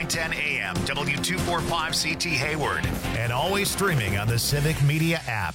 910 AM, W245CT Hayward, and always streaming on the Civic Media app.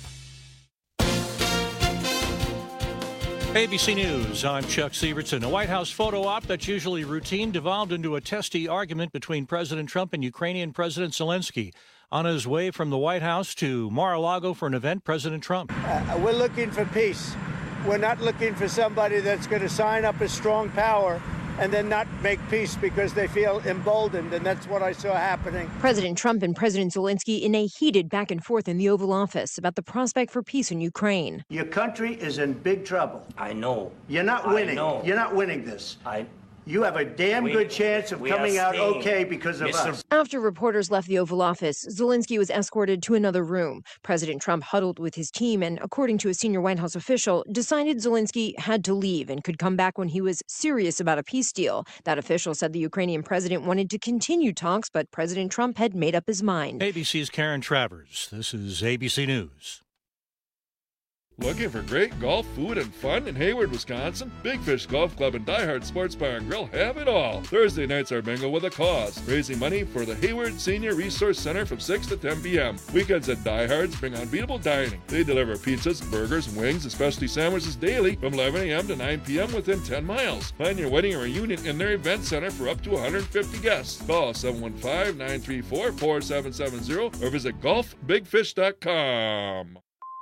ABC News, I'm Chuck Sievertson. A White House photo op that's usually routine devolved into a testy argument between President Trump and Ukrainian President Zelensky. On his way from the White House to Mar-a-Lago for an event, President Trump. We're looking for peace. We're not looking for somebody that's going to sign up as strong power and then not make peace because they feel emboldened, and that's what I saw happening. President Trump and President Zelensky in a heated back and forth in the Oval Office about the prospect for peace in Ukraine. Your country is in big trouble. I know. You're not winning. You're not winning this. You have a damn good chance of coming out okay because of us. After reporters left the Oval Office, Zelensky was escorted to another room. President Trump huddled with his team and, according to a senior White House official, decided Zelensky had to leave and could come back when he was serious about a peace deal. That official said the Ukrainian president wanted to continue talks, but President Trump had made up his mind. ABC's Karen Travers. This is ABC News. Looking for great golf, food, and fun in Hayward, Wisconsin? Big Fish Golf Club and Die Hard Sports Bar and Grill have it all. Thursday nights are bingo with a cause, raising money for the Hayward Senior Resource Center from 6 to 10 p.m. Weekends at Die Hard's bring unbeatable dining. They deliver pizzas, burgers, wings, and specialty sandwiches daily from 11 a.m. to 9 p.m. within 10 miles. Plan your wedding or reunion in their event center for up to 150 guests. Call 715-934-4770 or visit golfbigfish.com.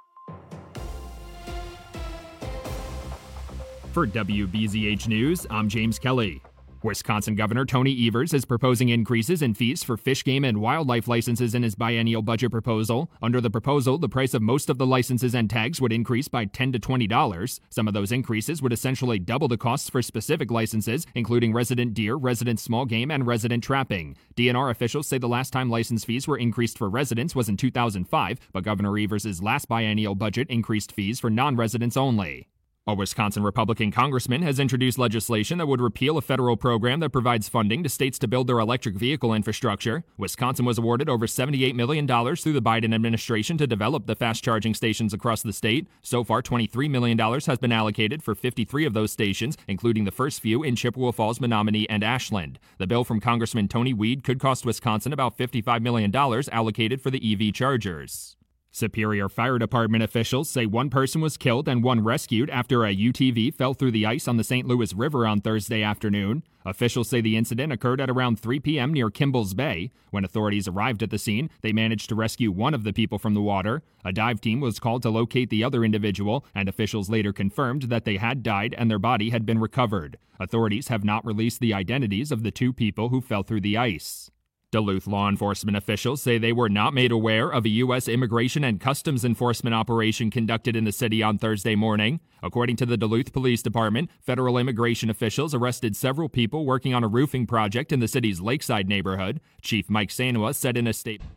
For WBZH News, I'm James Kelly. Wisconsin Governor Tony Evers is proposing increases in fees for fish, game, and wildlife licenses in his biennial budget proposal. Under the proposal, the price of most of the licenses and tags would increase by $10 to $20. Some of those increases would essentially double the costs for specific licenses, including resident deer, resident small game, and resident trapping. DNR officials say the last time license fees were increased for residents was in 2005, but Governor Evers' last biennial budget increased fees for non-residents only. A Wisconsin Republican congressman has introduced legislation that would repeal a federal program that provides funding to states to build their electric vehicle infrastructure. Wisconsin was awarded over $78 million through the Biden administration to develop the fast charging stations across the state. So far, $23 million has been allocated for 53 of those stations, including the first few in Chippewa Falls, Menominee, and Ashland. The bill from Congressman Tony Weed could cost Wisconsin about $55 million allocated for the EV chargers. Superior Fire Department officials say one person was killed and one rescued after a UTV fell through the ice on the St. Louis River on Thursday afternoon. Officials say the incident occurred at around 3 p.m. near Kimball's Bay. When authorities arrived at the scene, they managed to rescue one of the people from the water. A dive team was called to locate the other individual, and officials later confirmed that they had died and their body had been recovered. Authorities have not released the identities of the two people who fell through the ice. Duluth law enforcement officials say they were not made aware of a U.S. Immigration and Customs Enforcement operation conducted in the city on Thursday morning. According to the Duluth Police Department, federal immigration officials arrested several people working on a roofing project in the city's Lakeside neighborhood. Chief Mike Sanua said in a statement.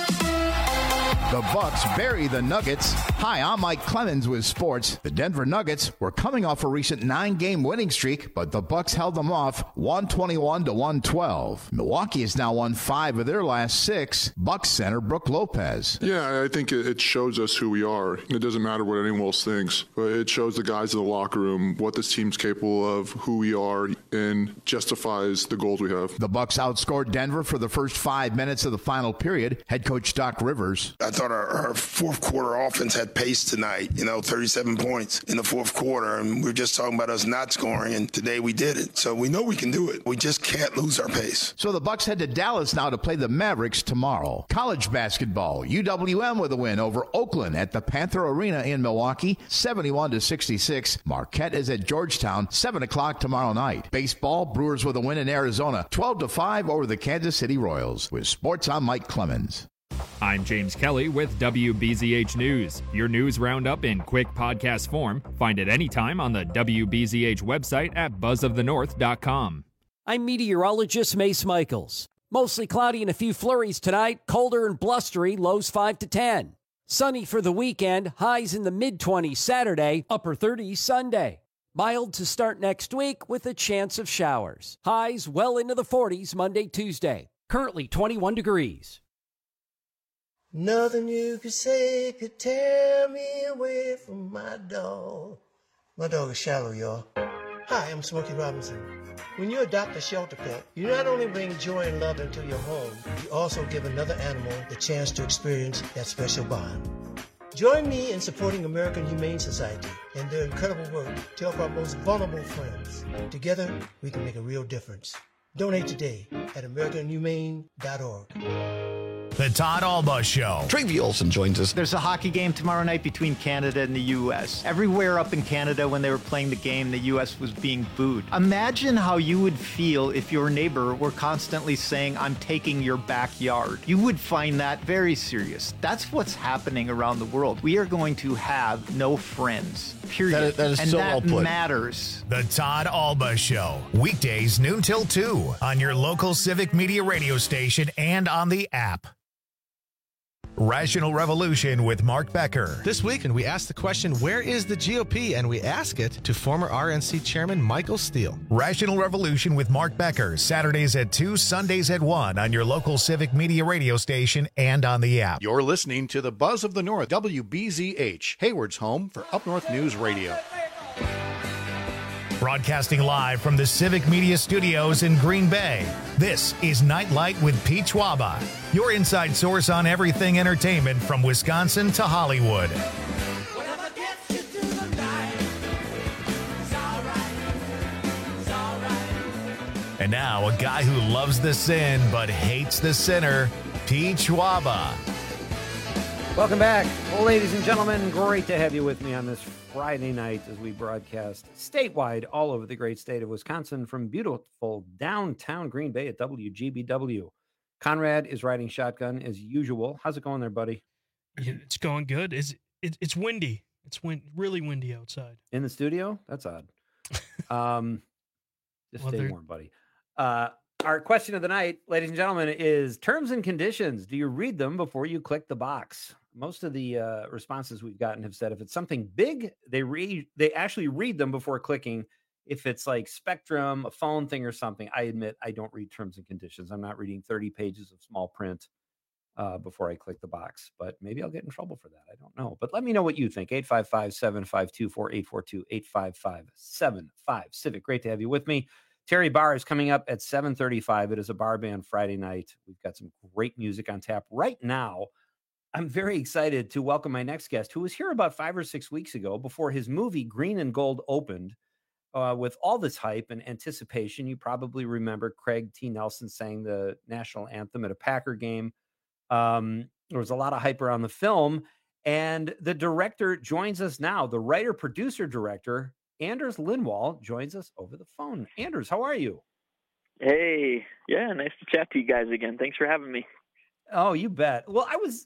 The Bucks bury the Nuggets. Hi, I'm Mike Clemens with sports. The Denver Nuggets were coming off a recent 9-game winning streak, but the Bucks held them off 121 to 112. Milwaukee has now won 5 of their last 6. Bucks center Brook Lopez. Yeah, I think it shows us who we are. It doesn't matter what anyone else thinks, but it shows the guys in the locker room what this team's capable of, who we are, and justifies the goals we have. The Bucks outscored Denver for the first 5 minutes of the final period. Head coach Doc Rivers. I thought our fourth quarter offense had pace tonight, 37 points in the fourth quarter, and we were just talking about us not scoring, and today we did it. So we know we can do it. We just can't lose our pace. So the Bucks head to Dallas now to play the Mavericks tomorrow. College basketball, UWM with a win over Oakland at the Panther Arena in Milwaukee, 71 to 66. Marquette is at Georgetown, 7 o'clock tomorrow night. Baseball, Brewers with a win in Arizona, 12 to 5 over the Kansas City Royals. With sports, I'm Mike Clemens. I'm James Kelly with WBZH News. Your news roundup in quick podcast form. Find it anytime on the WBZH website at buzzofthenorth.com. I'm meteorologist Mace Michaels. Mostly cloudy and a few flurries tonight. Colder and blustery, lows 5 to 10. Sunny for the weekend, highs in the mid-20s Saturday, upper 30s Sunday. Mild to start next week with a chance of showers. Highs well into the 40s Monday, Tuesday. Currently 21 degrees. Nothing you could say could tear me away from my dog. My dog is shallow, y'all. Hi, I'm Smokey Robinson. When you adopt a shelter pet, you not only bring joy and love into your home, you also give another animal the chance to experience that special bond. Join me in supporting American Humane Society and their incredible work to help our most vulnerable friends. Together, we can make a real difference. Donate today at AmericanHumane.org. The Todd Alba Show. Travie Olson joins us. There's a hockey game tomorrow night between Canada and the U.S. Everywhere up in Canada when they were playing the game, the U.S. was being booed. Imagine how you would feel if your neighbor were constantly saying, I'm taking your backyard. You would find that very serious. That's what's happening around the world. We are going to have no friends, period. That is and so that well put. matters. The Todd Alba Show. Weekdays noon till 2 on your local Civic Media radio station and on the app. Rational Revolution with Mark Becker. This week, and we ask the question, where is the GOP? And we ask it to former RNC Chairman Michael Steele. Rational Revolution with Mark Becker, Saturdays at 2, Sundays at 1 on your local Civic Media radio station and on the app. You're listening to the Buzz of the North, WBZH, Hayward's home for Up North News Radio. Broadcasting live from the Civic Media Studios in Green Bay, this is Nightlight with Pete Schwaba, your inside source on everything entertainment from Wisconsin to Hollywood. And now, a guy who loves the sin but hates the sinner, Pete Schwaba. Welcome back, ladies and gentlemen. Great to have you with me on this Friday night as we broadcast statewide all over the great state of Wisconsin from beautiful downtown Green Bay at WGBW. Conrad is riding shotgun as usual. How's it going there, buddy? Yeah, it's going good. It's windy. It's really windy outside. In the studio? That's odd. Just stay warm, buddy. Our question of the night, ladies and gentlemen, is terms and conditions. Do you read them before you click the box? Most of the responses we've gotten have said if it's something big, they actually read them before clicking. If it's like Spectrum, a phone thing or something, I admit I don't read terms and conditions. I'm not reading 30 pages of small print before I click the box, but maybe I'll get in trouble for that. I don't know. But let me know what you think. 855-752-4842, 855-75-CIVIC. Great to have you with me. Terry Barr is coming up at 7:35. It is a bar band Friday night. We've got some great music on tap right now. I'm very excited to welcome my next guest, who was here about 5 or 6 weeks ago before his movie Green and Gold opened. With all this hype and anticipation, you probably remember Craig T. Nelson sang the national anthem at a Packer game. There was a lot of hype around the film, and the director joins us now. The writer, producer, director, Anders Lindwall, joins us over the phone. Anders, how are you? Hey, yeah, nice to chat to you guys again. Thanks for having me. Oh, you bet. Well,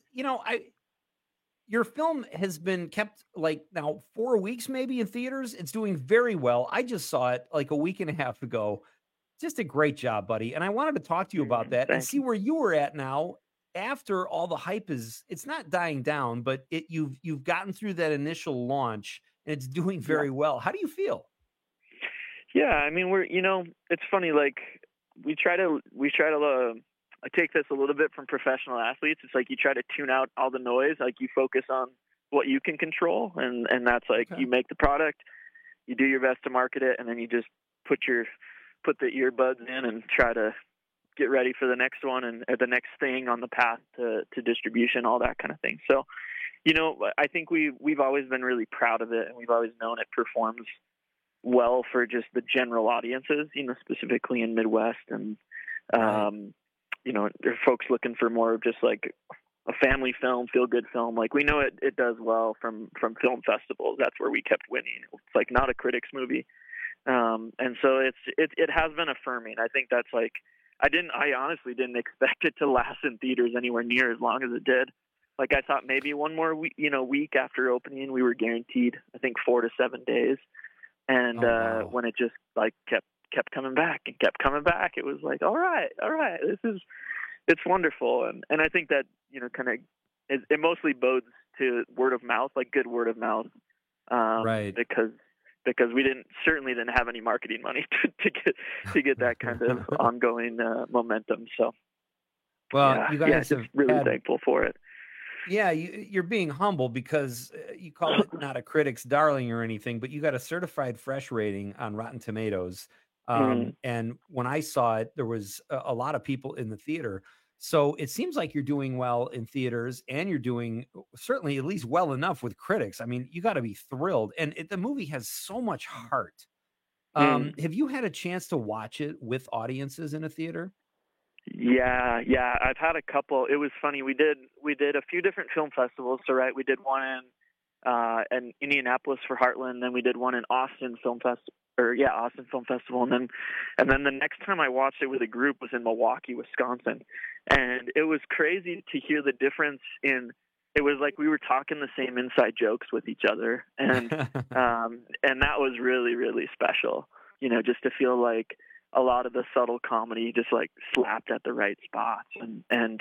your film has been kept like now 4 weeks maybe in theaters. It's doing very well. I just saw it like a week and a half ago. Just a great job, buddy. And I wanted to talk to you about that and see where you were at now after all the hype it's not dying down, but you've gotten through that initial launch and it's doing very well. How do you feel? Yeah, I mean, it's funny. Like we try to I take this a little bit from professional athletes. It's like you try to tune out all the noise. Like you focus on what you can control, and that's like you make the product, you do your best to market it, and then you just put the earbuds in and try to get ready for the next one and the next thing on the path to distribution, all that kind of thing. So, I think we've always been really proud of it, and we've always known it performs well for just the general audiences, specifically in Midwest and. There are folks looking for more of just like a family film, feel good film. Like we know it does well from film festivals. That's where we kept winning. It's like not a critics movie. And so it has been affirming. I think that's like, I honestly didn't expect it to last in theaters anywhere near as long as it did. Like I thought maybe one more week after opening, we were guaranteed, I think 4 to 7 days. And when it just like kept coming back and kept coming back, it was like, all right, it's wonderful. And I think that, kind of, it mostly bodes to word of mouth, like good word of mouth. Right. Because we certainly didn't have any marketing money to get that kind of ongoing momentum. So, well, you guys have really thankful for it. Yeah, you're being humble because you call it not a critic's darling or anything, but you got a certified fresh rating on Rotten Tomatoes. And when I saw it, there was a lot of people in the theater. So it seems like you're doing well in theaters, and you're doing certainly at least well enough with critics. I mean, you got to be thrilled. And the movie has so much heart. Have you had a chance to watch it with audiences in a theater? Yeah. I've had a couple. It was funny. We did a few different film festivals. So right, we did one in Indianapolis for Heartland. Then we did one in Austin Film Festival. Austin Film Festival, and then the next time I watched it with a group was in Milwaukee, Wisconsin, and it was crazy to hear the difference in. It was like we were talking the same inside jokes with each other, and and that was really, really special. You know, just to feel like a lot of the subtle comedy just like slapped at the right spots, and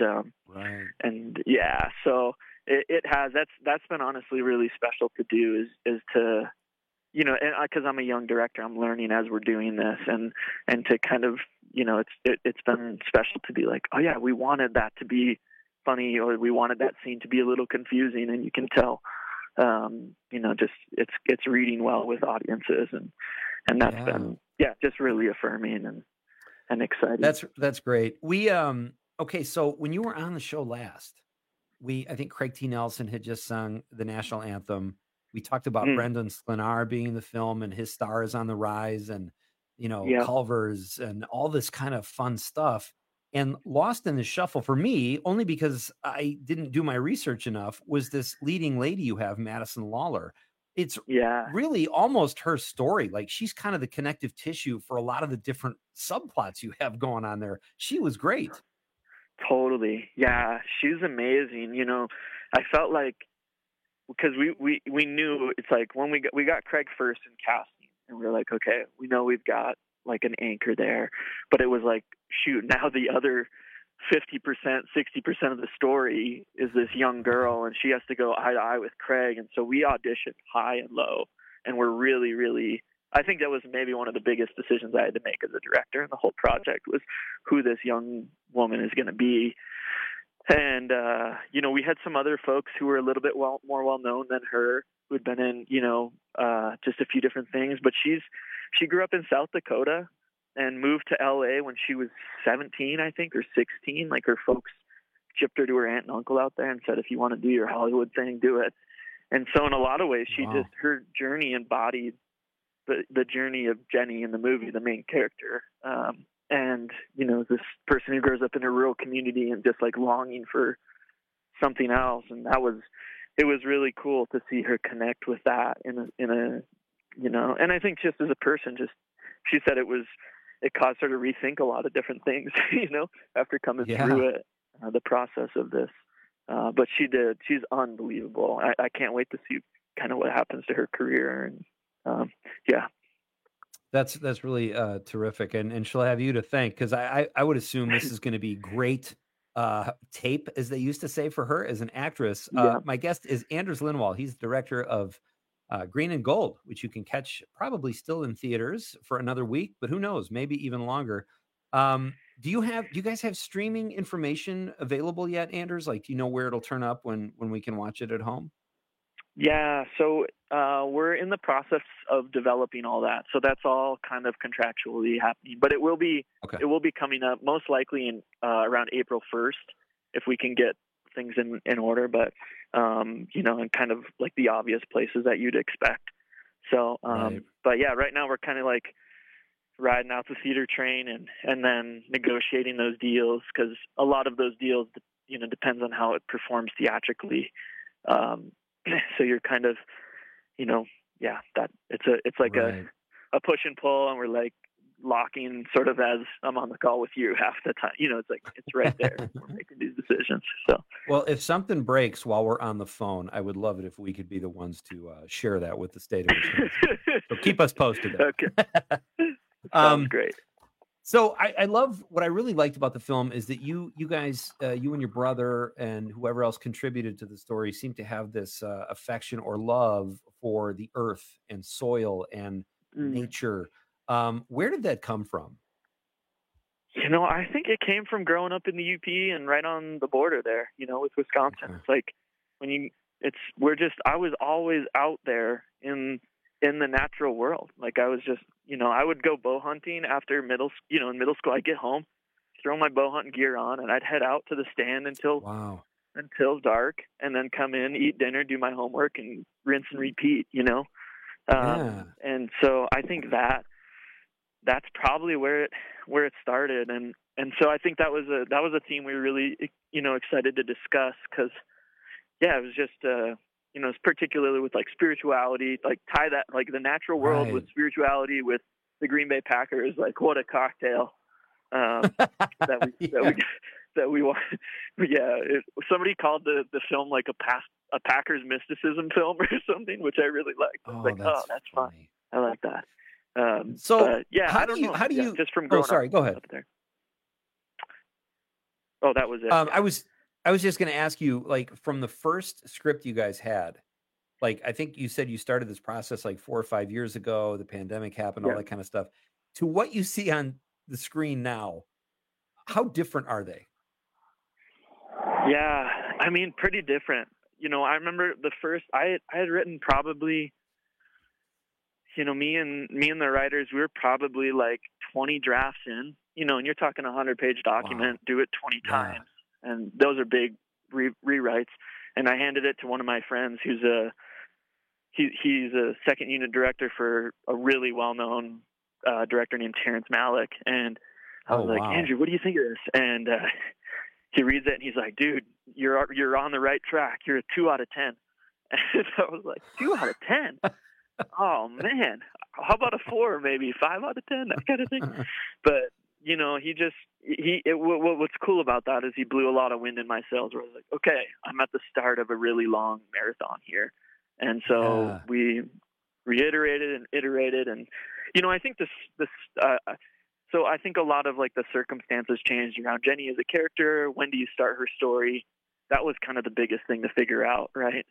yeah, so it has. That's been honestly really special to do is to. You know, and because I'm a young director, I'm learning as we're doing this, and to kind of, you know, it's been special to be like, oh yeah, we wanted that to be funny, or we wanted that scene to be a little confusing, and you can tell, you know, just it's reading well with audiences, and that's been just really affirming and exciting. That's great. We okay, so when you were on the show last, I think Craig T. Nelson had just sung the national anthem. We talked about Brendan Sklenar being in the film, and his star is on the rise, and, you know, Culver's and all this kind of fun stuff. And lost in the shuffle for me, only because I didn't do my research enough, was this leading lady you have, Madison Lawlor. It's really almost her story. Like, she's kind of the connective tissue for a lot of the different subplots you have going on there. She was great. Totally. Yeah, she's amazing. You know, I felt like, because we knew, it's like when we got Craig first in casting, and we were like, okay, we know we've got like an anchor there, but it was like, shoot, now the other 50%, 60% of the story is this young girl, and she has to go eye to eye with Craig. And so we auditioned high and low, and we're really, really, I think that was maybe one of the biggest decisions I had to make as a director in the whole project, was who this young woman is going to be. And, you know, we had some other folks who were a little bit more well-known than her, who had been in, you know, just a few different things. But she grew up in South Dakota and moved to L.A. when she was 17, I think, or 16. Like, her folks shipped her to her aunt and uncle out there and said, if you want to do your Hollywood thing, do it. And so in a lot of ways, her journey embodied the journey of Jenny in the movie, the main character. And, you know, this person who grows up in a rural community and just like longing for something else. And it was really cool to see her connect with that in a, you know, and I think just as a person, she said it caused her to rethink a lot of different things, you know, after coming through it, the process of this. But she did. She's unbelievable. I can't wait to see kind of what happens to her career. And That's really terrific, and she'll have you to thank, because I would assume this is going to be great tape, as they used to say, for her as an actress. My guest is Anders Lindwall. He's the director of Green and Gold, which you can catch probably still in theaters for another week, but who knows, maybe even longer. Do you guys have streaming information available yet, Anders? Like, do you know where it'll turn up when we can watch it at home? Yeah, so we're in the process of developing all that. So that's all kind of contractually happening, but it will be coming up most likely in around April 1st, if we can get things in order. But you know, in kind of like the obvious places that you'd expect. So, but yeah, right now we're kind of like riding out the theater train and then negotiating those deals, because a lot of those deals, you know, depends on how it performs theatrically. So you're kind of, you know, that it's like a push and pull, and we're like locking sort of as I'm on the call with you half the time. You know, it's like, it's right there. We're making these decisions. So, well, if something breaks while we're on the phone, I would love it if we could be the ones to share that with the state of Wisconsin. So keep us posted. Okay. Sounds great. So I love, what I really liked about the film is that you guys, you and your brother and whoever else contributed to the story, seem to have this affection or love for the earth and soil and nature. Where did that come from? You know, I think it came from growing up in the UP and right on the border there, you know, with Wisconsin. It's like I was always out there in in the natural world. Like I was just, I would go bow hunting after in middle school. I'd get home, throw my bow hunting gear on, and I'd head out to the stand until dark, and then come in, eat dinner, do my homework, and rinse and repeat. And so I think that's probably where it started, and so I think that was a theme we were really excited to discuss, because it was just it's particularly with like spirituality, like tie that like the natural world with spirituality with the Green Bay Packers. Like what a cocktail that we want. Yeah, somebody called the film like a Packers mysticism film or something, which I really liked. That's fun. I like that. How do you just from growing go ahead. up there. Oh, that was it. I was just going to ask you, like, from the first script you guys had, like, I think you said you started this process like 4 or 5 years ago, the pandemic happened, all that kind of stuff, to what you see on the screen now. How different are they? Yeah, I mean, pretty different. I remember the first, I had written probably, me and the writers, we were probably like 20 drafts in, and you're talking 100-page document, do it 20 times. And those are big rewrites. And I handed it to one of my friends who's he's a second unit director for a really well-known director named Terrence Malick. And I was like, Andrew, what do you think of this? And he reads it and he's like, dude, you're on the right track. You're a 2 out of 10. And I was like, 2 out of 10? Oh man, how about a 4, maybe 5 out of 10, that kind of thing. But what's cool about that is he blew a lot of wind in my sails, where I was like, okay, I'm at the start of a really long marathon here. And so we reiterated and iterated. And, I think so I think a lot of like the circumstances changed around Jenny as a character. When do you start her story? That was kind of the biggest thing to figure out. Right.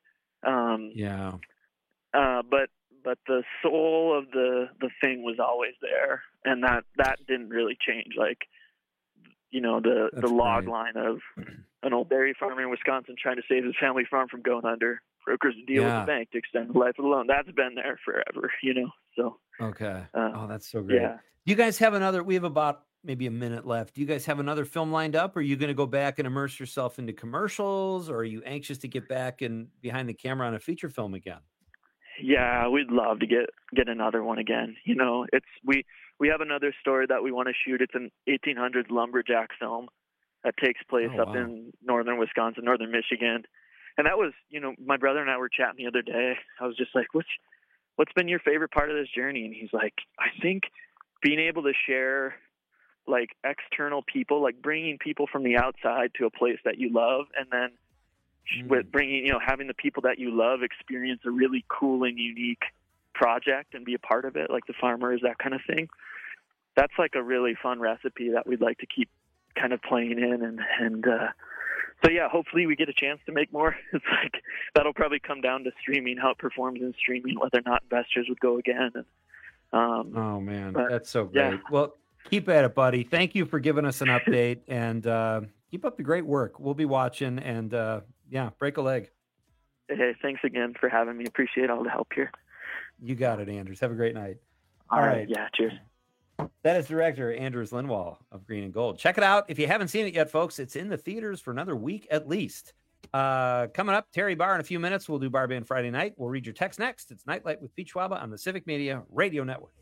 But the soul of the thing was always there, and that didn't really change. Like, the log line of an old dairy farmer in Wisconsin trying to save his family farm from going under, brokers a deal with the bank to extend the life of the loan. That's been there forever, So okay. That's so great. Yeah. Do you guys have another? We have about maybe a minute left. Do you guys have another film lined up? Or are you going to go back and immerse yourself into commercials, or are you anxious to get back and behind the camera on a feature film again? Yeah, we'd love to get another one again. We have another story that we want to shoot. It's an 1800s lumberjack film that takes place up in northern Wisconsin, northern Michigan. And that was, my brother and I were chatting the other day. I was just like, what's been your favorite part of this journey? And he's like, I think being able to share like external people, like bringing people from the outside to a place that you love, and then with bringing, having the people that you love experience a really cool and unique project and be a part of it, like the farmers, that kind of thing. That's like a really fun recipe that we'd like to keep kind of playing in. And so, yeah, hopefully we get a chance to make more. It's like, that'll probably come down to streaming, how it performs in streaming, whether or not investors would go again. And, oh man, that's so great. Yeah. Well, keep at it, buddy. Thank you for giving us an update, and keep up the great work. We'll be watching, and break a leg. Hey, thanks again for having me. Appreciate all the help here. You got it, Andrews. Have a great night. All right. Yeah, cheers. That is director Andrews Lindwall of Green and Gold. Check it out. If you haven't seen it yet, folks, it's in the theaters for another week at least. Coming up, Terry Barr in a few minutes. We'll do Bar Band Friday night. We'll read your text next. It's Nightlight with Pete Schwaba on the Civic Media Radio Network.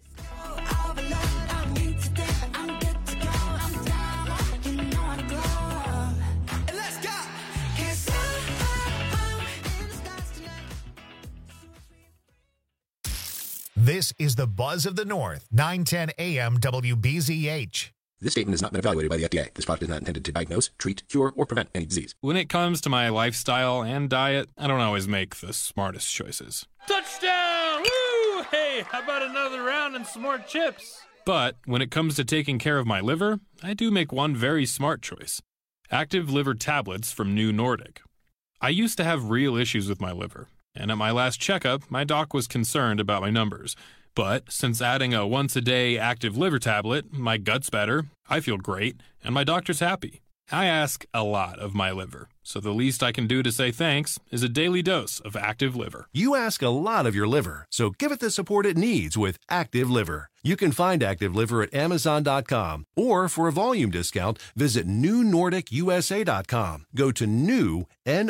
This is the Buzz of the North, 910 AM WBZH. This statement has not been evaluated by the FDA. This product is not intended to diagnose, treat, cure, or prevent any disease. When it comes to my lifestyle and diet, I don't always make the smartest choices. Touchdown! Woo! Hey, how about another round and some more chips? But when it comes to taking care of my liver, I do make one very smart choice. Active Liver Tablets from New Nordic. I used to have real issues with my liver, and at my last checkup, my doc was concerned about my numbers. But since adding a once-a-day Active Liver tablet, my gut's better, I feel great, and my doctor's happy. I ask a lot of my liver, so the least I can do to say thanks is a daily dose of Active Liver. You ask a lot of your liver, so give it the support it needs with Active Liver. You can find Active Liver at Amazon.com, or for a volume discount, visit NewNordicUSA.com. Go to new,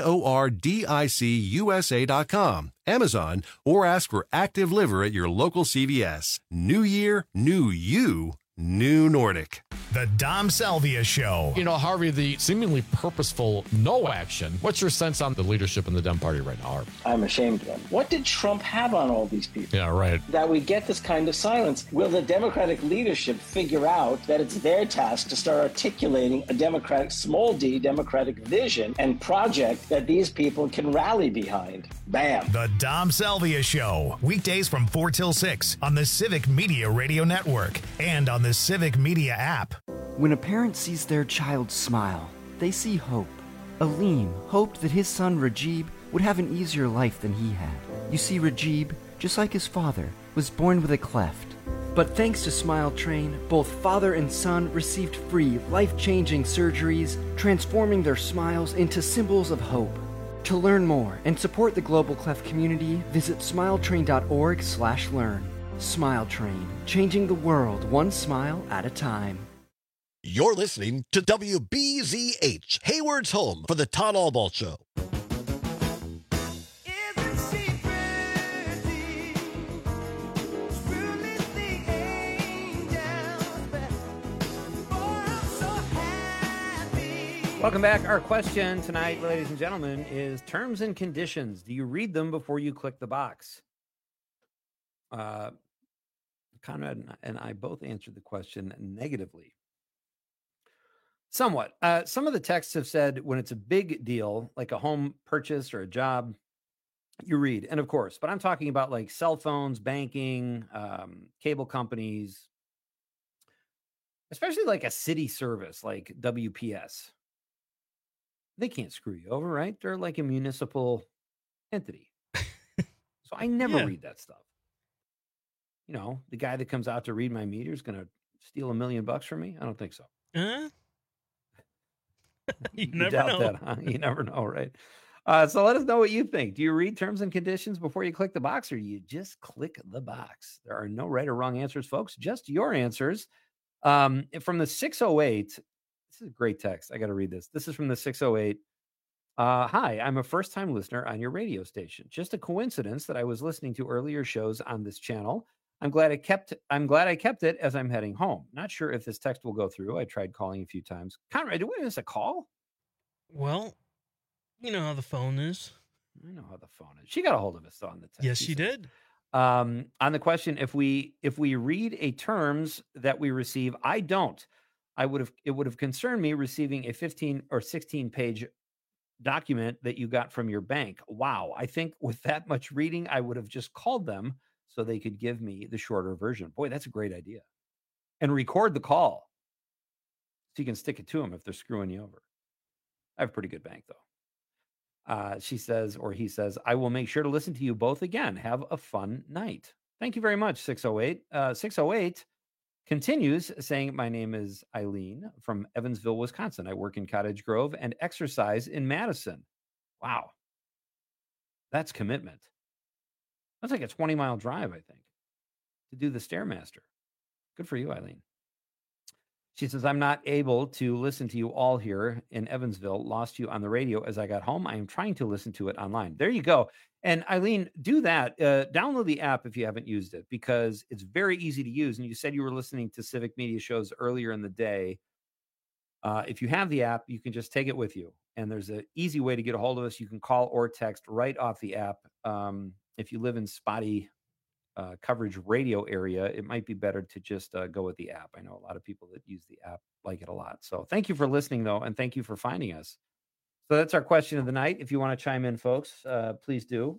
NORDICUSA.com, Amazon, or ask for Active Liver at your local CVS. New year, new you. New Nordic. The Dom Salvia Show. You know, Harvey, the seemingly purposeful no action. What's your sense on the leadership in the Dem Party right now, Harvey? I'm ashamed of them. What did Trump have on all these people? Yeah, right. That we get this kind of silence. Will the Democratic leadership figure out that it's their task to start articulating a Democratic, small d, Democratic vision and project that these people can rally behind? Bam. The Dom Salvia Show. Weekdays from 4 till 6 on the Civic Media Radio Network and on the Civic Media app. When a parent sees their child smile, they see hope. Aleem hoped that his son Rajib would have an easier life than he had. You see, Rajib, just like his father, was born with a cleft. But thanks to Smile Train, both father and son received free, life-changing surgeries, transforming their smiles into symbols of hope. To learn more and support the global cleft community, visit smiletrain.org/learn. Smile Train, changing the world one smile at a time. You're listening to WBZH, Hayward's home for the Todd Albaugh Show. Welcome back. Our question tonight, ladies and gentlemen, is terms and conditions. Do you read them before you click the box? Conrad and I both answered the question negatively. Somewhat. Some of the texts have said when it's a big deal, like a home purchase or a job, you read. And of course, but I'm talking about like cell phones, banking, cable companies, especially like a city service like WPS. They can't screw you over, right? They're like a municipal entity. So I never read that stuff. You know, the guy that comes out to read my meter is going to steal $1 million from me? I don't think so. You never know. That, huh? You never know, right? So let us know what you think. Do you read terms and conditions before you click the box, or do you just click the box? There are no right or wrong answers, folks. Just your answers. From the 608, this is a great text. I got to read this. This is from the 608. Hi, I'm a first-time listener on your radio station. Just a coincidence that I was listening to earlier shows on this channel. I'm glad I kept it as I'm heading home. Not sure if this text will go through. I tried calling a few times. Conrad, did we miss a call? Well, you know how the phone is. I know how the phone is. She got a hold of us though on the text. Yes, she did. On the question, if we read a terms that we receive, I don't. It would have concerned me receiving a 15 or 16 page document that you got from your bank. Wow. I think with that much reading, I would have just called them so they could give me the shorter version. Boy, that's a great idea. And record the call so you can stick it to them if they're screwing you over. I have a pretty good bank, though. She says, or he says, I will make sure to listen to you both again. Have a fun night. Thank you very much, 608. 608 continues saying, my name is Eileen from Evansville, Wisconsin. I work in Cottage Grove and exercise in Madison. Wow. That's commitment. That's like a 20-mile drive, I think, to do the Stairmaster. Good for you, Eileen. She says, I'm not able to listen to you all here in Evansville. Lost you on the radio as I got home. I am trying to listen to it online. There you go. And Eileen, do that. Download the app if you haven't used it, because it's very easy to use. And you said you were listening to Civic Media shows earlier in the day. If you have the app, you can just take it with you. And there's an easy way to get a hold of us. You can call or text right off the app. If you live in spotty coverage radio area, it might be better to just go with the app. I know a lot of people that use the app like it a lot. So thank you for listening, though, and thank you for finding us. So that's our question of the night. If you want to chime in, folks, please do.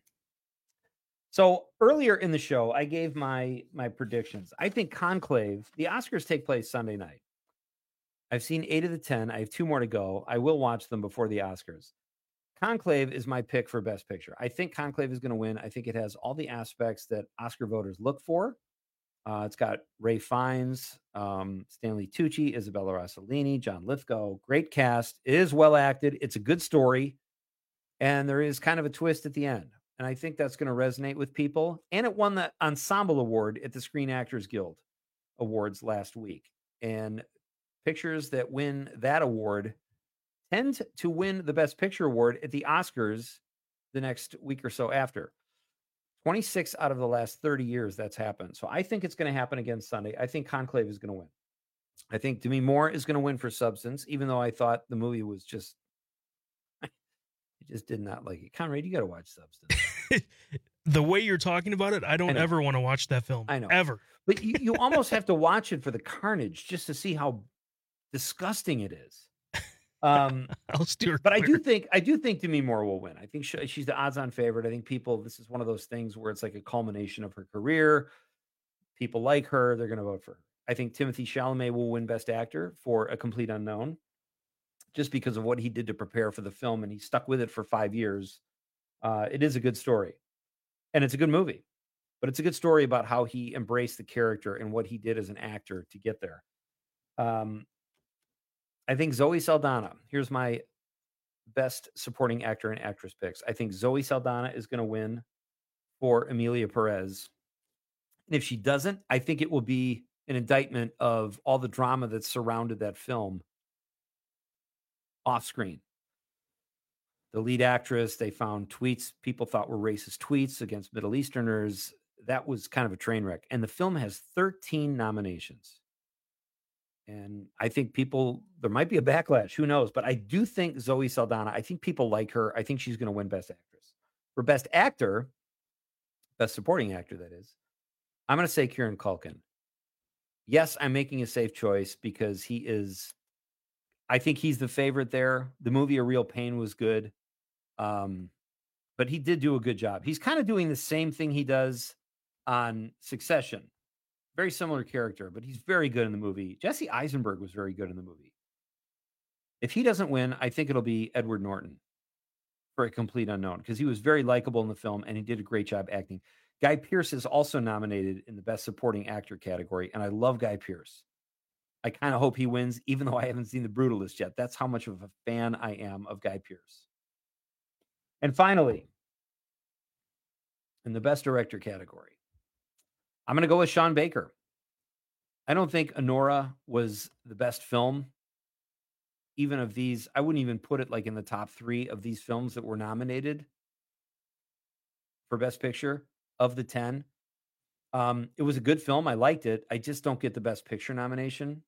So earlier in the show, I gave my predictions. I think Conclave, the Oscars take place Sunday night. I've seen 8 of the 10. I have 2 more to go. I will watch them before the Oscars. Conclave is my pick for Best Picture. I think Conclave is going to win. I think it has all the aspects that Oscar voters look for. It's got Ray Fiennes, Stanley Tucci, Isabella Rossellini, John Lithgow. Great cast. It is well acted. It's a good story. And there is kind of a twist at the end. And I think that's going to resonate with people. And it won the Ensemble Award at the Screen Actors Guild Awards last week. And pictures that win that award tend to win the Best Picture award at the Oscars the next week or so after. 26 out of the last 30 years that's happened. So I think it's going to happen again Sunday. I think Conclave is going to win. I think Demi Moore is going to win for Substance, even though I thought the movie was just, I just did not like it. Conrad, you got to watch Substance. The way you're talking about it, I don't ever want to watch that film. I know. Ever. But you almost have to watch it for the carnage just to see how disgusting it is. I'll steer but clear. I do think Demi Moore will win. I think she's the odds-on favorite. I think this is one of those things where it's like a culmination of her career. People like her, they're going to vote for her. I think Timothée Chalamet will win Best Actor for A Complete Unknown, just because of what he did to prepare for the film, and he stuck with it for 5 years. It is a good story, and it's a good movie, but it's a good story about how he embraced the character and what he did as an actor to get there. I think Zoe Saldana, here's my Best Supporting Actor and Actress picks. I think Zoe Saldana is going to win for Emilia Perez. And if she doesn't, I think it will be an indictment of all the drama that surrounded that film off screen. The lead actress, they found tweets people thought were racist tweets against Middle Easterners. That was kind of a train wreck. And the film has 13 nominations. And I think there might be a backlash. Who knows? But I do think Zoe Saldana, I think people like her. I think she's going to win Best Actress. For Best Actor, Best Supporting Actor, that is, I'm going to say Kieran Culkin. Yes, I'm making a safe choice because I think he's the favorite there. The movie A Real Pain was good. But he did do a good job. He's kind of doing the same thing he does on Succession. Very similar character, but he's very good in the movie. Jesse Eisenberg was very good in the movie. If he doesn't win, I think it'll be Edward Norton for A Complete Unknown, because he was very likable in the film and he did a great job acting. Guy Pearce is also nominated in the Best Supporting Actor category, and I love Guy Pearce. I kind of hope he wins, even though I haven't seen The Brutalist yet. That's how much of a fan I am of Guy Pearce. And finally, in the Best Director category, I'm going to go with Sean Baker. I don't think Anora was the best film. Even of these, I wouldn't even put it like in the top 3 of these films that were nominated for Best Picture of the 10. It was a good film. I liked it. I just don't get the Best Picture nomination.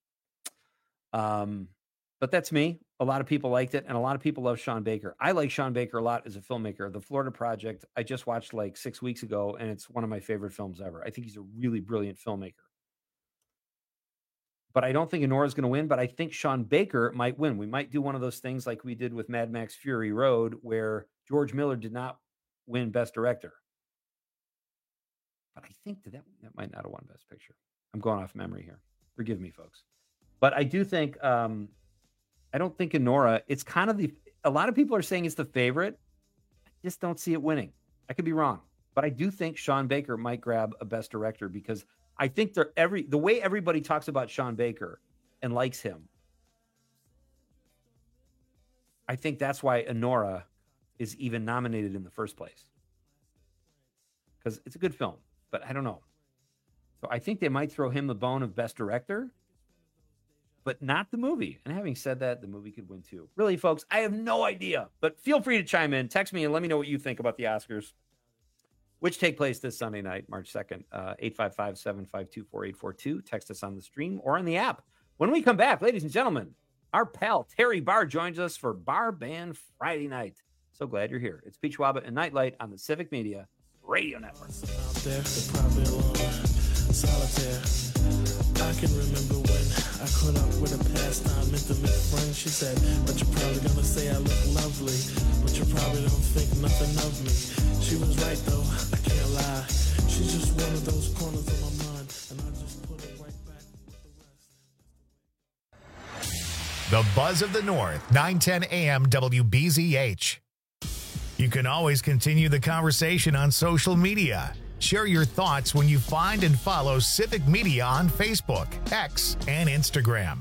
But that's me. A lot of people liked it, and a lot of people love Sean Baker. I like Sean Baker a lot as a filmmaker. The Florida Project, I just watched like 6 weeks ago, and it's one of my favorite films ever. I think he's a really brilliant filmmaker. But I don't think Honora is going to win, but I think Sean Baker might win. We might do one of those things like we did with Mad Max Fury Road, where George Miller did not win Best Director. But I think that might not have won Best Picture. I'm going off memory here. Forgive me, folks. But I do think... I don't think Honora, it's kind of a lot of people are saying it's the favorite. I just don't see it winning. I could be wrong, but I do think Sean Baker might grab a Best Director, because I think the way everybody talks about Sean Baker and likes him, I think that's why Honora is even nominated in the first place, because it's a good film, but I don't know. So I think they might throw him the bone of Best Director, but not the movie. And having said that, the movie could win too. Really, folks, I have no idea. But feel free to chime in. Text me and let me know what you think about the Oscars, which take place this Sunday night, March 2nd, 855-752-4842. Text us on the stream or on the app. When we come back, ladies and gentlemen, our pal Terry Barr joins us for Bar Band Friday night. So glad you're here. It's Peach Waba and Nightlight on the Civic Media Radio Network. I can remember when I caught up with a pastime intimate friend. She said, but you're probably gonna say I look lovely, but you probably don't think nothing of me. She was right though, I can't lie. She's just one of those corners of my mind, and I just put it right back with the rest. The Buzz of the North, 910 AM WBZH. You can always continue the conversation on social media. Share your thoughts when you find and follow Civic Media on Facebook, X, and Instagram.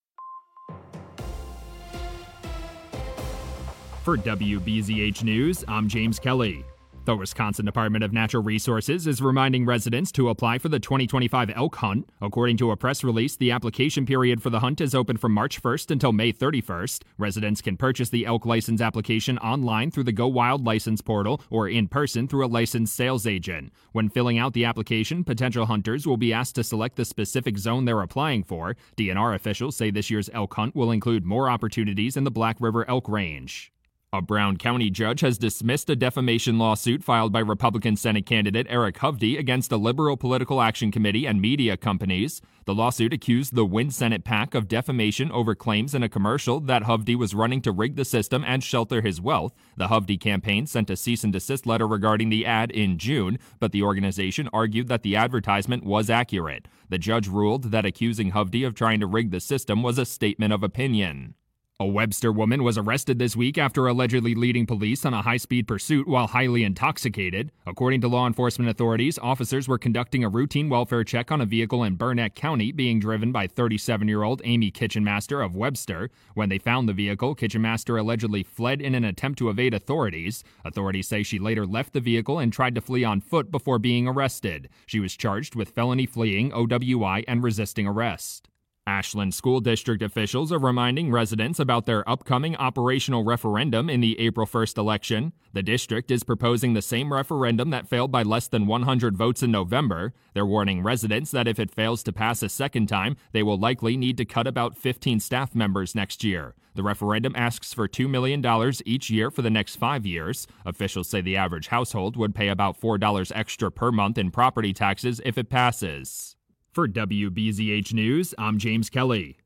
For WBZH News, I'm James Kelly. The Wisconsin Department of Natural Resources is reminding residents to apply for the 2025 elk hunt. According to a press release, the application period for the hunt is open from March 1st until May 31st. Residents can purchase the elk license application online through the Go Wild license portal or in person through a licensed sales agent. When filling out the application, potential hunters will be asked to select the specific zone they're applying for. DNR officials say this year's elk hunt will include more opportunities in the Black River Elk Range. A Brown County judge has dismissed a defamation lawsuit filed by Republican Senate candidate Eric Hovde against the Liberal Political Action Committee and media companies. The lawsuit accused the Win Senate PAC of defamation over claims in a commercial that Hovde was running to rig the system and shelter his wealth. The Hovde campaign sent a cease and desist letter regarding the ad in June, but the organization argued that the advertisement was accurate. The judge ruled that accusing Hovde of trying to rig the system was a statement of opinion. A Webster woman was arrested this week after allegedly leading police on a high-speed pursuit while highly intoxicated. According to law enforcement authorities, officers were conducting a routine welfare check on a vehicle in Burnett County being driven by 37-year-old Amy Kitchenmaster of Webster. When they found the vehicle, Kitchenmaster allegedly fled in an attempt to evade authorities. Authorities say she later left the vehicle and tried to flee on foot before being arrested. She was charged with felony fleeing, OWI, and resisting arrest. Ashland School District officials are reminding residents about their upcoming operational referendum in the April 1st election. The district is proposing the same referendum that failed by less than 100 votes in November. They're warning residents that if it fails to pass a second time, they will likely need to cut about 15 staff members next year. The referendum asks for $2 million each year for the next 5 years. Officials say the average household would pay about $4 extra per month in property taxes if it passes. For WBZH News, I'm James Kelly.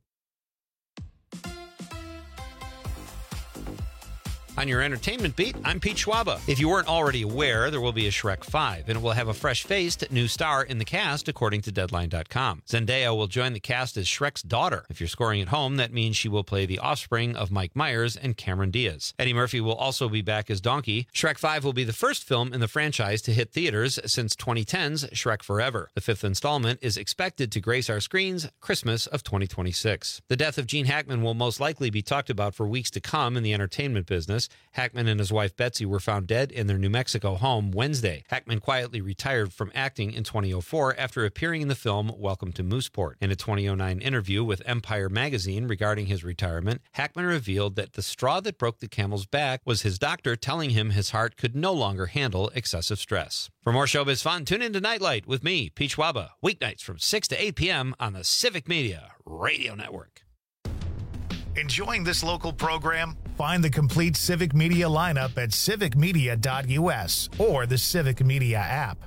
On your entertainment beat, I'm Pete Schwaba. If you weren't already aware, there will be a Shrek 5, and it will have a fresh-faced new star in the cast, according to Deadline.com. Zendaya will join the cast as Shrek's daughter. If you're scoring at home, that means she will play the offspring of Mike Myers and Cameron Diaz. Eddie Murphy will also be back as Donkey. Shrek 5 will be the first film in the franchise to hit theaters since 2010's Shrek Forever. The fifth installment is expected to grace our screens Christmas of 2026. The death of Gene Hackman will most likely be talked about for weeks to come in the entertainment business. Hackman and his wife Betsy were found dead in their New Mexico home Wednesday. Hackman quietly retired from acting in 2004 after appearing in the film Welcome to Mooseport. In a 2009 interview with Empire magazine regarding his retirement, Hackman revealed that the straw that broke the camel's back was his doctor telling him his heart could no longer handle excessive stress. For more showbiz fun, tune in to Nightlight with me, Pete Schwaba, weeknights from 6 to 8 p.m. on the Civic Media Radio Network. Enjoying this local program? Find the complete Civic Media lineup at civicmedia.us or the Civic Media app.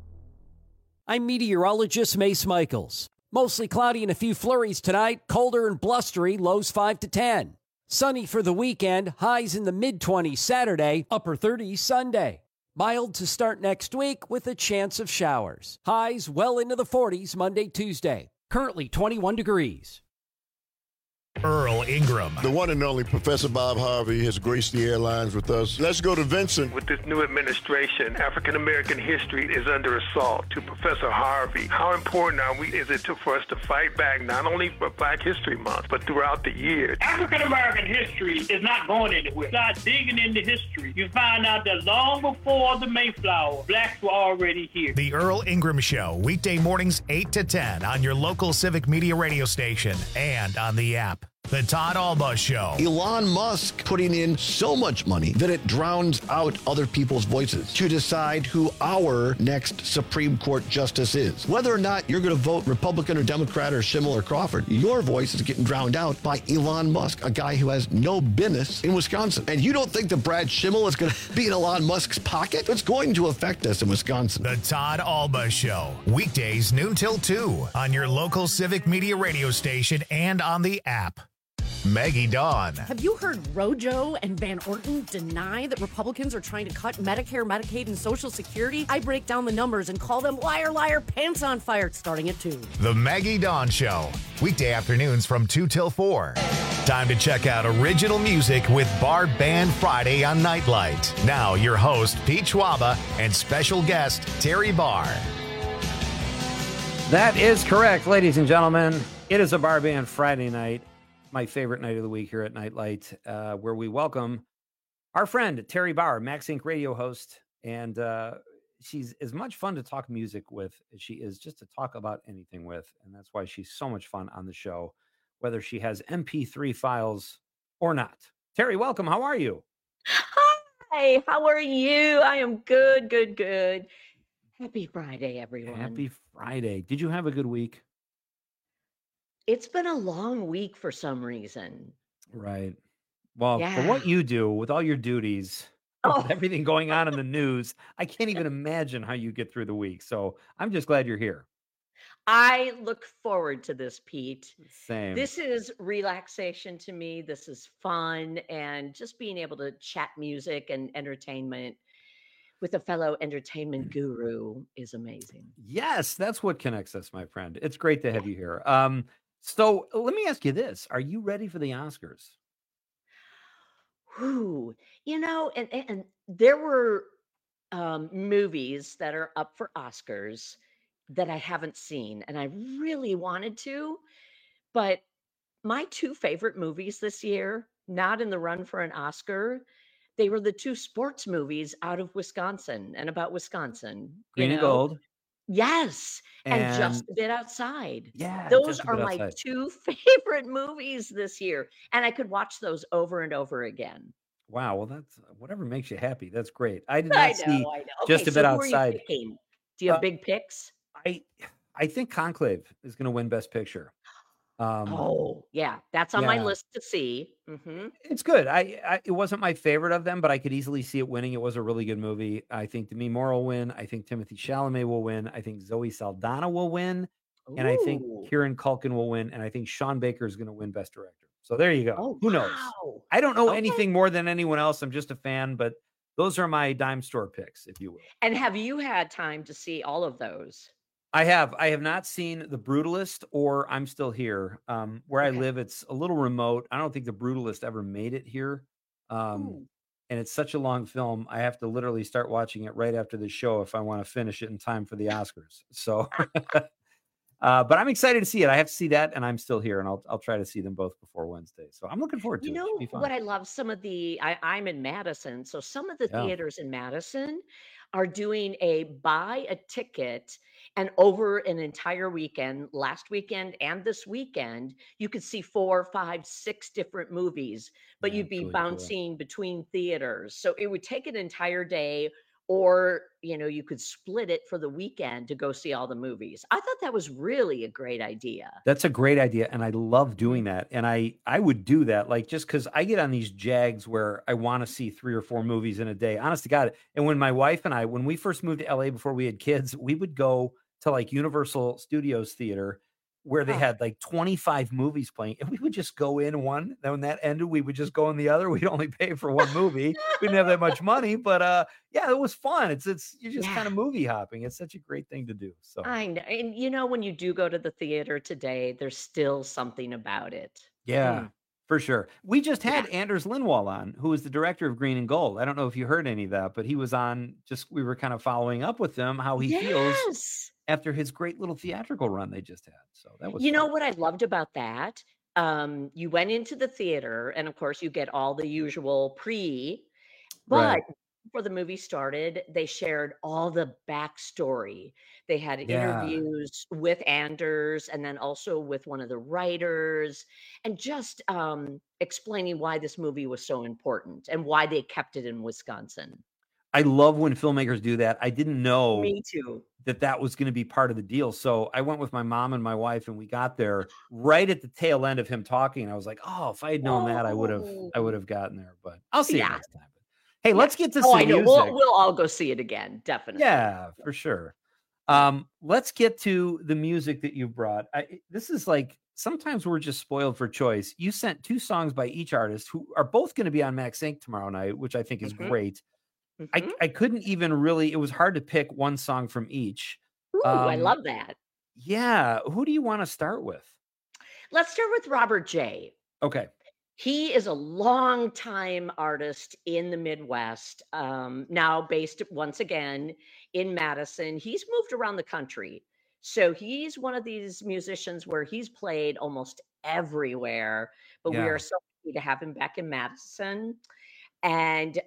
I'm meteorologist Mace Michaels. Mostly cloudy and a few flurries tonight. Colder and blustery, lows 5 to 10. Sunny for the weekend, highs in the mid-20s Saturday, upper 30s Sunday. Mild to start next week with a chance of showers. Highs well into the 40s Monday, Tuesday. Currently 21 degrees. Earl Ingram. The one and only Professor Bob Harvey has graced the airlines with us. Let's go to Vincent. With this new administration, African-American history is under assault. To Professor Harvey, how important is it for us to fight back, not only for Black History Month, but throughout the year? African-American history is not going anywhere. Start digging into history. You find out that long before the Mayflower, blacks were already here. The Earl Ingram Show, weekday mornings 8 to 10 on your local Civic Media radio station and on the app. The Todd Alba Show. Elon Musk putting in so much money that it drowns out other people's voices to decide who our next Supreme Court justice is. Whether or not you're going to vote Republican or Democrat or Schimmel or Crawford, your voice is getting drowned out by Elon Musk, a guy who has no business in Wisconsin. And you don't think that Brad Schimmel is going to be in Elon Musk's pocket? It's going to affect us in Wisconsin. The Todd Alba Show. Weekdays noon till 2 on your local Civic Media radio station and on the app. Maggie Dawn. Have you heard Rojo and Van Orton deny that Republicans are trying to cut Medicare, Medicaid, and Social Security? I break down the numbers and call them liar, liar, pants on fire, starting at 2. The Maggie Dawn Show. Weekday afternoons from 2 till 4. Time to check out original music with Bar Band Friday on Nightlight. Now, your host, Pete Schwaba, and special guest, Terry Barr. That is correct, ladies and gentlemen. It is a Bar Band Friday night, my favorite night of the week here at Nightlight, where we welcome our friend, Terry Barr, Max Inc. radio host. And she's as much fun to talk music with as she is just to talk about anything with. And that's why she's so much fun on the show, whether she has MP3 files or not. Terry, welcome. How are you? Hi, how are you? I am good. Happy Friday, everyone. Happy Friday. Did you have a good week? It's been a long week for some reason. Right. Well, for what you do with all your duties, with everything going on in the news, I can't even imagine how you get through the week. So I'm just glad you're here. I look forward to this, Pete. Same. This is relaxation to me. This is fun. And just being able to chat music and entertainment with a fellow entertainment guru is amazing. Yes, that's what connects us, my friend. It's great to have you here. So let me ask you this. Are you ready for the Oscars? Ooh, and there were movies that are up for Oscars that I haven't seen, and I really wanted to, but my two favorite movies this year, not in the run for an Oscar, they were the two sports movies out of Wisconsin and about Wisconsin. Green and Gold. Yes, and Just a Bit Outside. Yeah, those Just a are Bit my Outside. two favorite movies this year, and I could watch those over and over again. Wow. Well, that's whatever makes you happy. That's great. I did I not see know. Just a so Bit who are you Outside. picking? Do you have big picks? I think Conclave is going to win Best Picture. Oh, yeah, that's on my yeah. list to see. Mm-hmm. It's good. It wasn't my favorite of them, but I could easily see it winning. It was a really good movie. I think Demi Moore will win. I think Timothée Chalamet will win. I think Zoe Saldana will win. And I think Kieran Culkin will win. And I think Sean Baker is going to win Best Director. So there you go. Oh, Who knows? wow. I don't know anything more than anyone else. I'm just a fan, but those are my dime store picks, if you will. And have you had time to see all of those? I have not seen The Brutalist or I'm Still Here. Where I live, it's a little remote. I don't think The Brutalist ever made it here. And it's such a long film. I have to literally start watching it right after the show if I want to finish it in time for the Oscars. So, but I'm excited to see it. I have to see that and I'm Still Here, and I'll try to see them both before Wednesday. So I'm looking forward to it. You It should be know fun. what I love? Some of the I'm in Madison, so some of the Yeah. theaters in Madison are doing a buy a ticket, and over an entire weekend, last weekend and this weekend, you could see 4, 5, 6 different movies, but you'd be really cool. bouncing between theaters. So it would take an entire day, or you could split it for the weekend to go see all the movies. I thought that was really a great idea. That's a great idea, and I love doing that. And I would do that, like, just because I get on these jags where I want to see 3 or 4 movies in a day. Honest to God. And when my wife and I, when we first moved to LA before we had kids, we would go to like Universal Studios Theater, where they had like 25 movies playing, and we would just go in one. Then when that ended, we would just go in the other. We'd only pay for one movie. We didn't have that much money, but yeah, it was fun. It's you're just kind of movie hopping. It's such a great thing to do. So I know. And when you do go to the theater today, there's still something about it. yeah, for sure. We just had Anders Lindwall on, who is the director of Green and Gold. I don't know if you heard any of that, but he was on. We were kind of following up with him how he feels after his great little theatrical run they just had. So that was fun. What I loved about that? You went into the theater, and of course, you get all the usual but Right. before the movie started, they shared all the backstory. They had Yeah. interviews with Anders and then also with one of the writers, and just explaining why this movie was so important and why they kept it in Wisconsin. I love when filmmakers do that. I didn't know Me too. that was going to be part of the deal. So I went with my mom and my wife, and we got there right at the tail end of him talking. I was like, oh, if I had known that, I would have gotten there, but I'll see it next time. Hey, let's get to some I know. music. We'll all go see it again, definitely. Yeah, for sure. Let's get to the music that you brought. This is like, sometimes we're just spoiled for choice. You sent 2 songs by each artist who are both going to be on Max Inc. tomorrow night, which I think is great. I couldn't even really, it was hard to pick one song from each. Ooh, I love that. Yeah. Who do you want to start with? Let's start with Robert J. Okay. He is a longtime artist in the Midwest, now based once again in Madison. He's moved around the country. So he's one of these musicians where he's played almost everywhere, but we Yeah. are so happy to have him back in Madison. And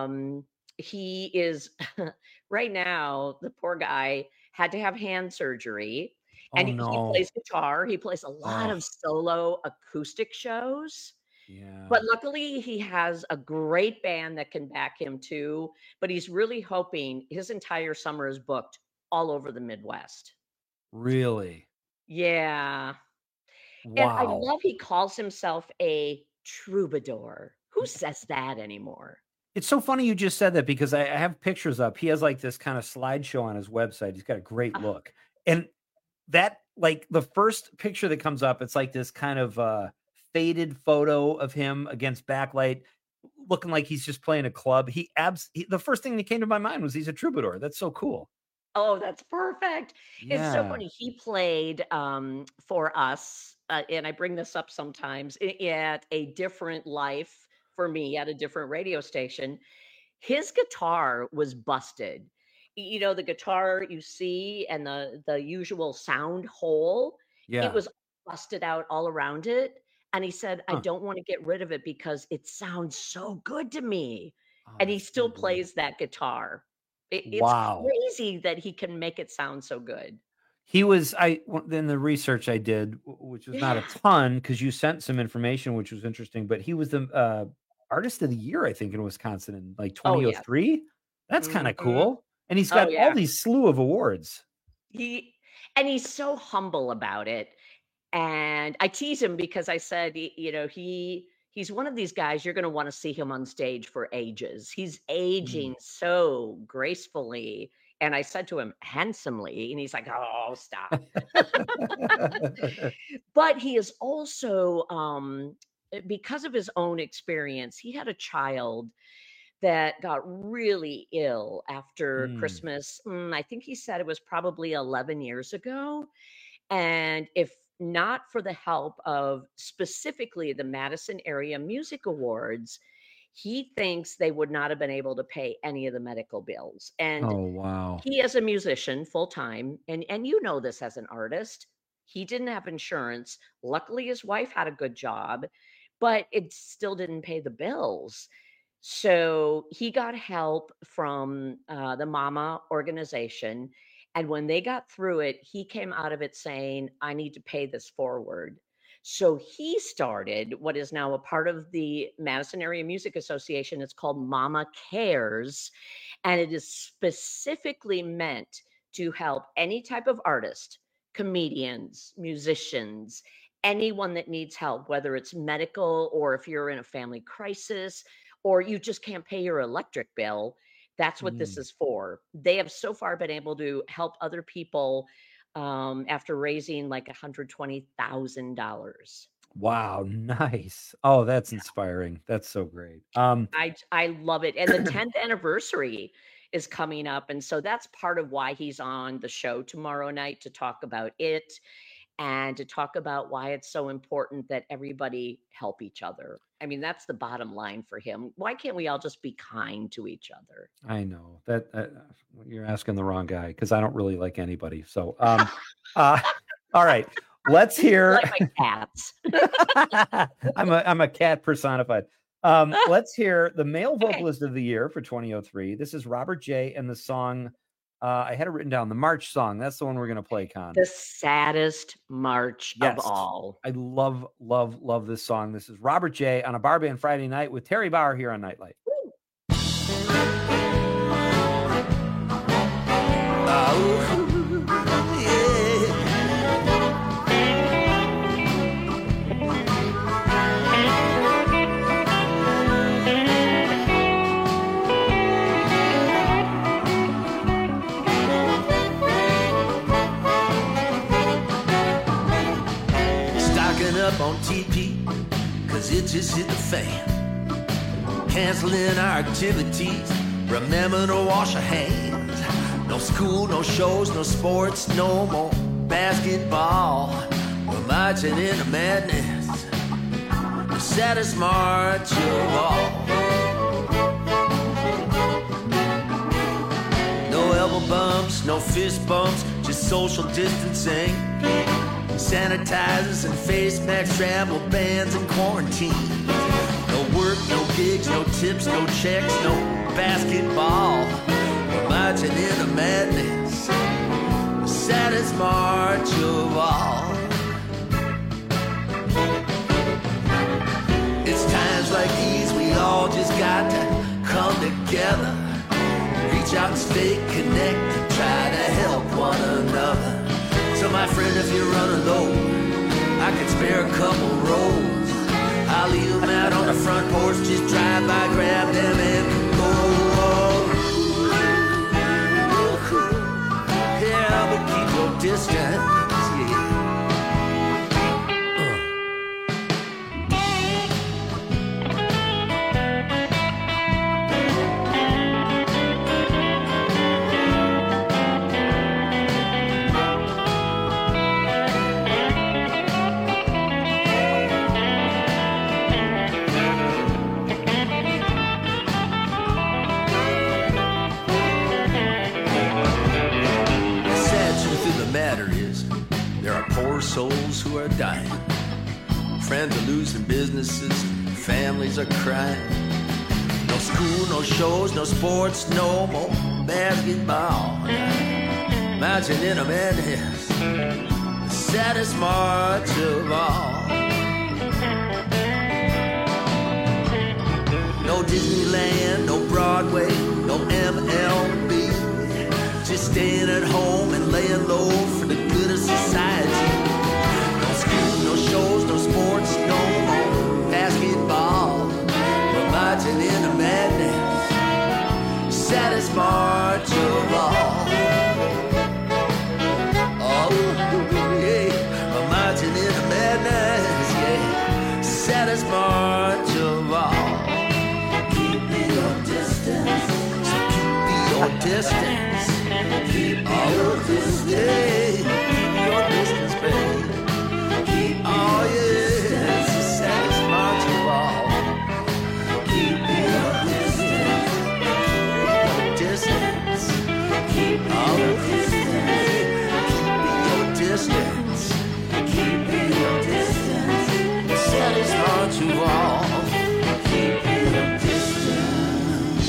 he is right now, the poor guy had to have hand surgery, and Oh, he no. plays guitar. He plays a lot Oh. of solo acoustic shows. Yeah. But luckily, he has a great band that can back him too. But he's really hoping his entire summer is booked all over the Midwest. Really? Yeah. And I Wow. love he calls himself a troubadour. Who says that anymore? It's so funny you just said that because I have pictures up. He has like this kind of slideshow on his website. He's got a great look. And that, like the first picture that comes up, it's like this kind of faded photo of him against backlight, looking like he's just playing a club. The first thing that came to my mind was he's a troubadour. That's so cool. Oh, that's perfect. It's so Yeah. funny. He played for us, and I bring this up sometimes at a different life for me at a different radio station. His guitar was busted. You know, the guitar you see and the usual sound hole, Yeah. it was busted out all around it. And he said, I Huh. don't want to get rid of it because it sounds so good to me. Oh, And he that's so still good. plays that guitar. It's Wow. crazy that he can make it sound so good. He was in the research I did, which was not a Yeah. ton because you sent some information which was interesting, but he was the artist of the year, I think, in Wisconsin in like Oh, yes. 2003. That's kind of Mhm. cool. And he's Oh, got all yeah. these slew of awards. He's so humble about it. And I tease him because I said, he's one of these guys you're going to want to see him on stage for ages. He's aging so gracefully. And I said to him, handsomely. And he's like, oh, stop. But he is also, because of his own experience, he had a child that got really ill after Christmas. I think he said it was probably 11 years ago. And if not for the help of specifically the Madison Area Music Awards, he thinks they would not have been able to pay any of the medical bills. And Oh, wow. he, as a musician full time, and you know this as an artist, he didn't have insurance. Luckily, his wife had a good job, but it still didn't pay the bills. So he got help from the Mama organization. And when they got through it, he came out of it saying, I need to pay this forward. So he started what is now a part of the Madison Area Music Association. It's called Mama Cares. And it is specifically meant to help any type of artist, comedians, musicians, anyone that needs help, whether it's medical or if you're in a family crisis or you just can't pay your electric bill. That's what this is for. They have so far been able to help other people after raising like $120,000. Wow, nice. Oh, that's inspiring. That's so great. I love it. And the 10th anniversary is coming up. And so that's part of why he's on the show tomorrow night to talk about it and to talk about why it's so important that everybody help each other. I mean, that's the bottom line for him. Why can't we all just be kind to each other? I know that you're asking the wrong guy because I don't really like anybody. So, all right, let's hear. Like my cats. I'm a cat personified. Let's hear the male vocalist of the year for 2003. This is Robert J. and the song. I had it written down. The March song. That's the one we're going to play, Con. The saddest march of all. I love, love, love this song. This is Robert J. on a Bar Band Friday night with Terry Bauer here on Nightlight. Stocking up on TP, cause it just hit the fan. Canceling our activities, remember to wash our hands. No school, no shows, no sports, no more basketball. We're marching into madness. The saddest march of all. No elbow bumps, no fist bumps, just social distancing. Sanitizers and face masks, travel bans and quarantine. No work, no gigs, no tips, no checks, no basketball. We're marching into madness, the saddest march of all. It's times like these we all just got to come together, reach out and stay connected, try to help one another. So my friend, if you're running low, I could spare a couple rows. I'll leave them out on the front porch, just drive by, grab them and go. Yeah, but keep your distance, yeah. Souls who are dying, friends are losing businesses, families are crying. No school, no shows, no sports, no more basketball. Marching in a madness, the saddest march of all. No Disneyland, no Broadway, no MLB. Just staying at home and laying low for the good of society. No shows, no sports, no more basketball. We're marching into madness, saddest march of all. Oh, yeah, we're marching into madness, yeah, saddest march of all. Keep your distance, so keep your distance, keep your distance, keep your distance, baby. Oh yeah, it's the saddest march of all. Keep your distance, keep your distance, keep your distance, the saddest march of all. Keep your distance.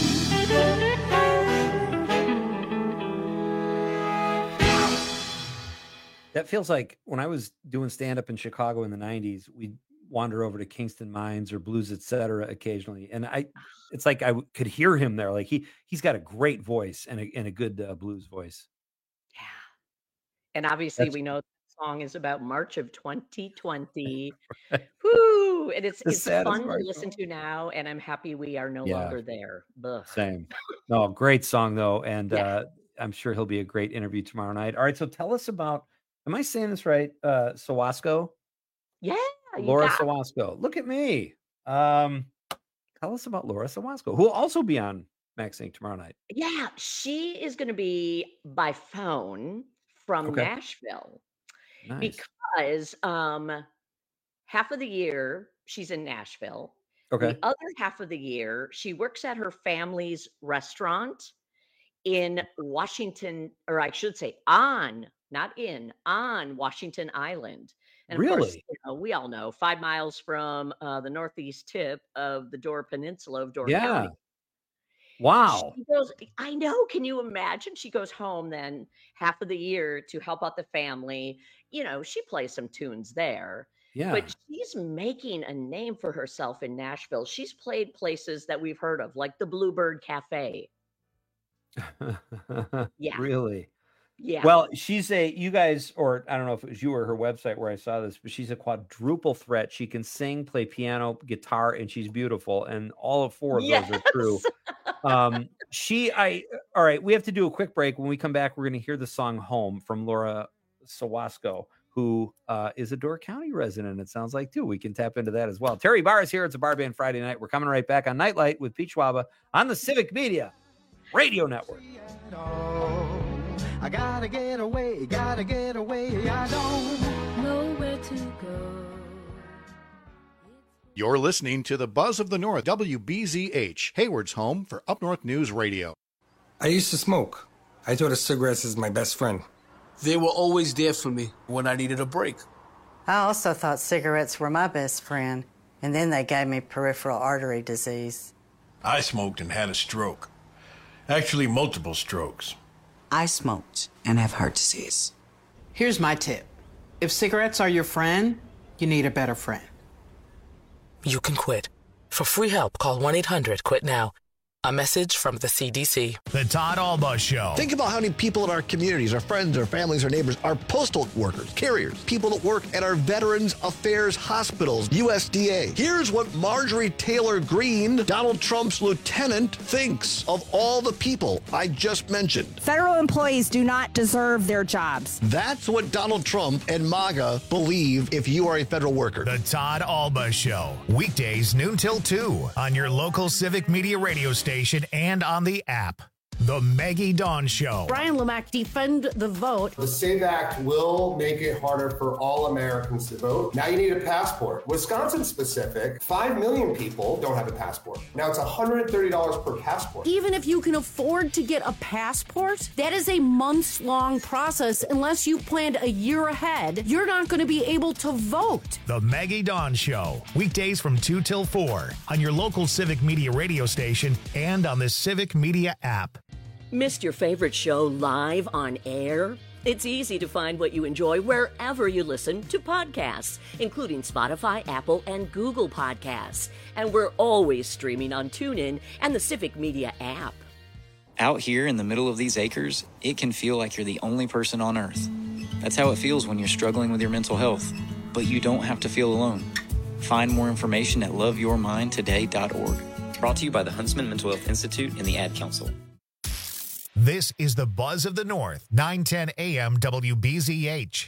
That feels like when I was doing stand-up in Chicago in the 90s, we'd wander over to Kingston Mines or Blues Etc. occasionally. And it's like I could hear him there. Like he's got a great voice and a good blues voice. Yeah. And obviously we know the song is about March of 2020. Right. Woo! And it's fun to listen to now. And I'm happy we are no longer there. Ugh. Same. No, great song though. And I'm sure he'll be a great interview tomorrow night. All right. So tell us about, am I saying this right? Sawasko? Yeah. Laura Sawasko. Look at me. Tell us about Laura Sawasko, who will also be on Max Inc. tomorrow night. Yeah. She is going to be by phone from Nashville. Nice. Because half of the year she's in Nashville. Okay. The other half of the year, she works at her family's restaurant in Washington, or I should say on Washington Island. And of course, we all know 5 miles from the northeast tip of the Door Peninsula of Door County. Wow. She goes, I know. Can you imagine? She goes home then half of the year to help out the family. You know, she plays some tunes there. Yeah. But she's making a name for herself in Nashville. She's played places that we've heard of, like the Bluebird Cafe. Yeah. Really? Yeah. Well, you guys, or I don't know if it was you or her website where I saw this, but she's a quadruple threat. She can sing, play piano, guitar, and she's beautiful. And all of four of those are true. All right, we have to do a quick break. When we come back, we're going to hear the song Home from Laura Sawasko, who is a Door County resident, it sounds like, too. We can tap into that as well. Terry Barr is here. It's a Bar Band Friday night. We're coming right back on Nightlight with Pete Schwaba on the Civic Media Radio Network. I gotta get away, I don't know where to go. You're listening to the Buzz of the North, WBZH, Hayward's home for Up North News Radio. I used to smoke. I thought of cigarettes as my best friend. They were always there for me when I needed a break. I also thought cigarettes were my best friend, and then they gave me peripheral artery disease. I smoked and had a stroke. Actually, multiple strokes. I smoked and have heart disease. Here's my tip. If cigarettes are your friend, you need a better friend. You can quit. For free help, call 1-800-QUIT-NOW. A message from the CDC. The Todd Alba Show. Think about how many people in our communities, our friends, our families, our neighbors, our postal workers, carriers, people that work at our Veterans Affairs hospitals, USDA. Here's what Marjorie Taylor Greene, Donald Trump's lieutenant, thinks of all the people I just mentioned. Federal employees do not deserve their jobs. That's what Donald Trump and MAGA believe if you are a federal worker. The Todd Alba Show. Weekdays noon till 2 on your local Civic Media radio station and on the app. The Maggie Dawn Show. Brian Lemack, defend the vote. The SAVE Act will make it harder for all Americans to vote. Now you need a passport. Wisconsin specific, 5 million people don't have a passport. Now it's $130 per passport. Even if you can afford to get a passport, that is a months-long process. Unless you planned a year ahead, you're not going to be able to vote. The Maggie Dawn Show. Weekdays from 2 till 4 on your local Civic Media radio station and on the Civic Media app. Missed your favorite show live on air? It's easy to find what you enjoy wherever you listen to podcasts, including Spotify, Apple, and Google Podcasts. And we're always streaming on TuneIn and the Civic Media app. Out here in the middle of these acres, it can feel like you're the only person on Earth. That's how it feels when you're struggling with your mental health. But you don't have to feel alone. Find more information at loveyourmindtoday.org. Brought to you by the Huntsman Mental Health Institute and the Ad Council. This is the Buzz of the North, 910 AM WBZH.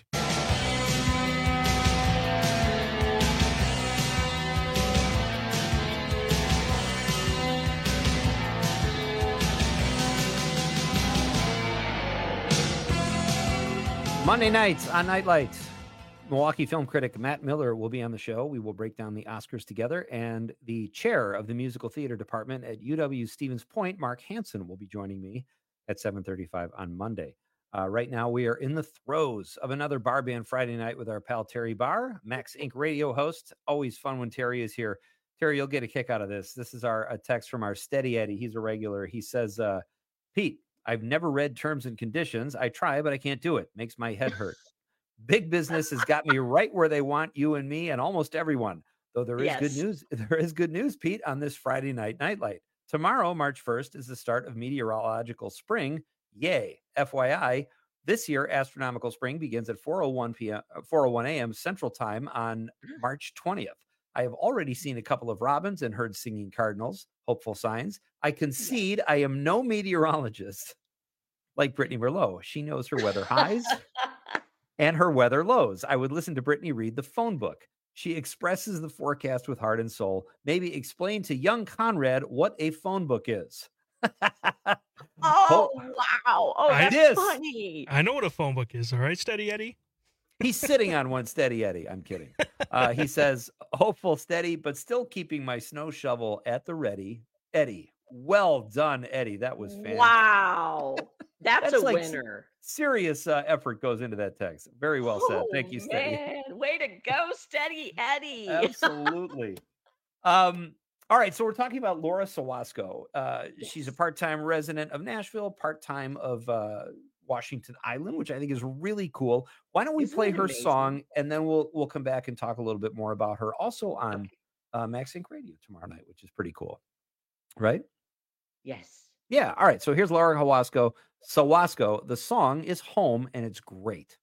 Monday nights on Nightlight, Milwaukee film critic Matt Miller will be on the show. We will break down the Oscars together, and the chair of the musical theater department at UW Stevens Point, Mark Hansen, will be joining me at 7:35 on Monday. Right now, we are in the throes of another Bar Band Friday night with our pal Terry Barr, Max Inc. radio host. Always fun when Terry is here. Terry, you'll get a kick out of this. This is a text from our Steady Eddie. He's a regular. He says, Pete, I've never read terms and conditions. I try, but I can't do it. Makes my head hurt. Big business has got me right where they want you and me and almost everyone. Though there is good news. There is good news, Pete, on this Friday night Nightlight. Tomorrow, March 1st, is the start of meteorological spring. Yay. FYI, this year, astronomical spring begins at 4:01 a.m. Central Time on March 20th. I have already seen a couple of robins and heard singing cardinals. Hopeful signs. I concede I am no meteorologist like Brittany Merlot. She knows her weather highs and her weather lows. I would listen to Brittany read the phone book. She expresses the forecast with heart and soul. Maybe explain to young Conrad what a phone book is. Oh, wow. Oh, that's funny. I know what a phone book is. All right, Steady Eddie. He's sitting on one, Steady Eddie. I'm kidding. He says, hopeful, steady, but still keeping my snow shovel at the ready. Eddie. Well done, Eddie. That was fantastic. Wow. That's a like winner. Serious effort goes into that text. Very well said. Thank you, Steady. Man, way to go, Steady Eddie. Absolutely. All right, so we're talking about Laura Sawasco. She's a part-time resident of Nashville, part-time of Washington Island, which I think is really cool. Why don't we play her song, and then we'll come back and talk a little bit more about her, also on Max Inc. Radio tomorrow night, which is pretty cool. Right? Yes. Yeah. All right. So here's Laura Sawasco. The song is Home, and it's great.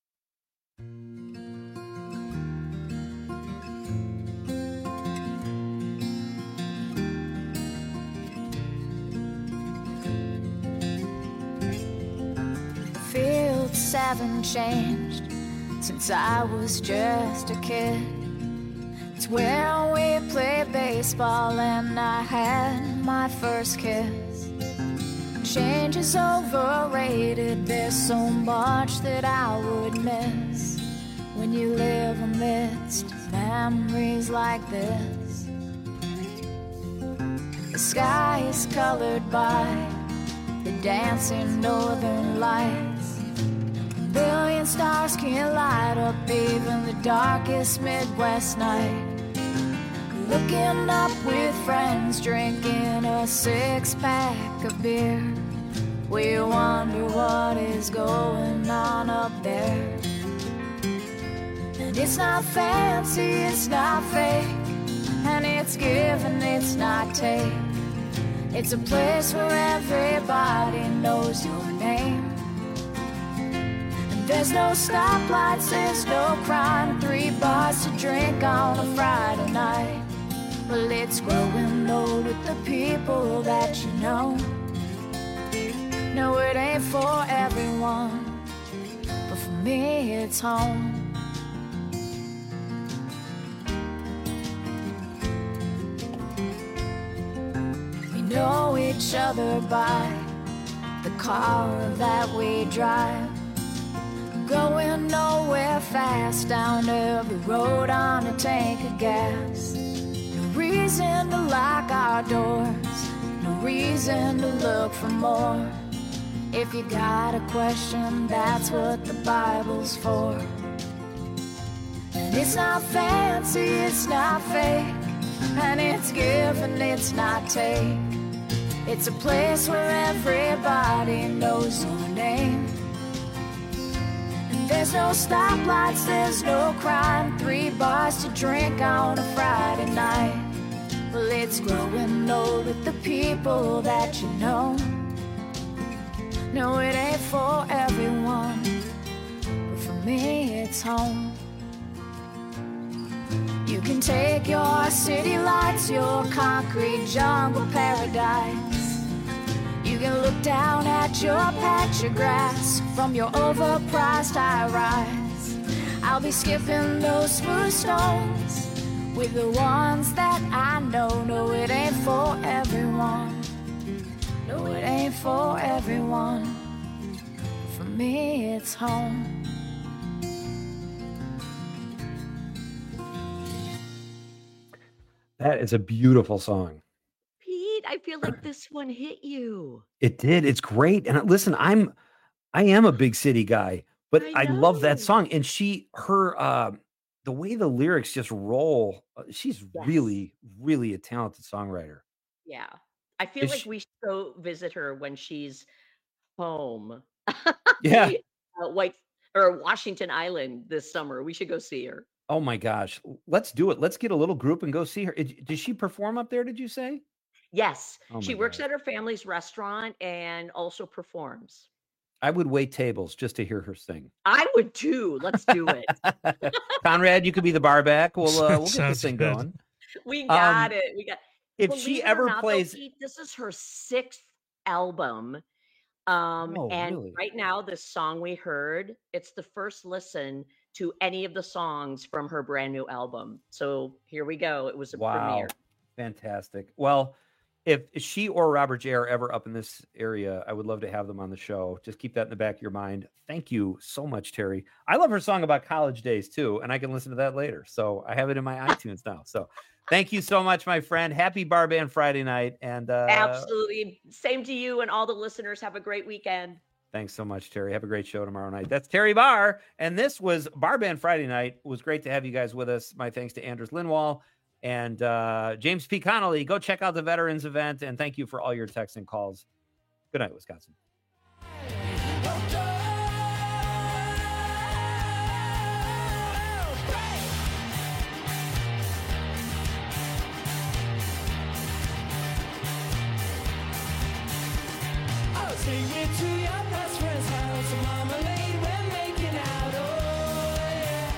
Fields haven't changed since I was just a kid. It's where we played baseball and I had my first kiss. Change is overrated, there's so much that I would miss when you live amidst memories like this. The sky is colored by the dancing northern lights. A billion stars can light up even the darkest Midwest night. Looking up with friends, drinking a 6-pack of beer. We wonder what is going on up there. And it's not fancy, it's not fake, and it's give and it's not take. It's a place where everybody knows your name. And there's no stoplights, there's no crime, 3 bars to drink on a Friday night. Well, it's growing old with the people that you know. No, it ain't for everyone, but for me it's home. We know each other by the car that we drive. Going nowhere fast down every road on a tank of gas. Reason to lock our doors, no reason to look for more. If you got a question, that's what the Bible's for. And it's not fancy, it's not fake, and it's give and it's not take. It's a place where everybody knows your name. And there's no stoplights, there's no crime, 3 bars to drink on a Friday night. Well, it's growing old with the people that you know. No, it ain't for everyone, but for me it's home. You can take your city lights, your concrete jungle paradise. You can look down at your patch of grass from your overpriced high-rise. I'll be skipping those smooth stones with the ones that I know. No, it ain't for everyone. No, it ain't for everyone. For me, it's home. That is a beautiful song. Pete, I feel like this one hit you. It did. It's great. And listen, I am a big city guy, but I love that song. And the way the lyrics just roll, she's really, really a talented songwriter. Yeah. I feel like we should go visit her when she's home. Yeah. Washington Island this summer. We should go see her. Oh my gosh. Let's do it. Let's get a little group and go see her. Does she perform up there, did you say? Yes. Oh She my works God. at her family's restaurant and also performs. I would wait tables just to hear her sing. I would too. Let's do it. Conrad, you could be the bar back. We'll get this Sounds thing good. going. We got it. If Believe she it or ever not, though, plays, Pete, this is her 6th album. And really? right now, this song we heard, it's the first listen to any of the songs from her brand new album. So here we go. It was a premiere. Fantastic. Well, if she or Robert J are ever up in this area, I would love to have them on the show. Just keep that in the back of your mind. Thank you so much, Terry. I love her song about college days too, and I can listen to that later. So I have it in my iTunes now. So thank you so much, my friend. Happy Bar Band Friday night. And Absolutely. Same to you and all the listeners. Have a great weekend. thanks so much, Terry. Have a great show tomorrow night. That's Terry Barr. And this was Bar Band Friday night. It was great to have you guys with us. My thanks to Anders Lindwall and James P. Connolly. Go check out the Veterans event. And thank you for all your texts and calls. Good night, Wisconsin. Take me to your best friend's house, marmalade, we're making out, oh yeah.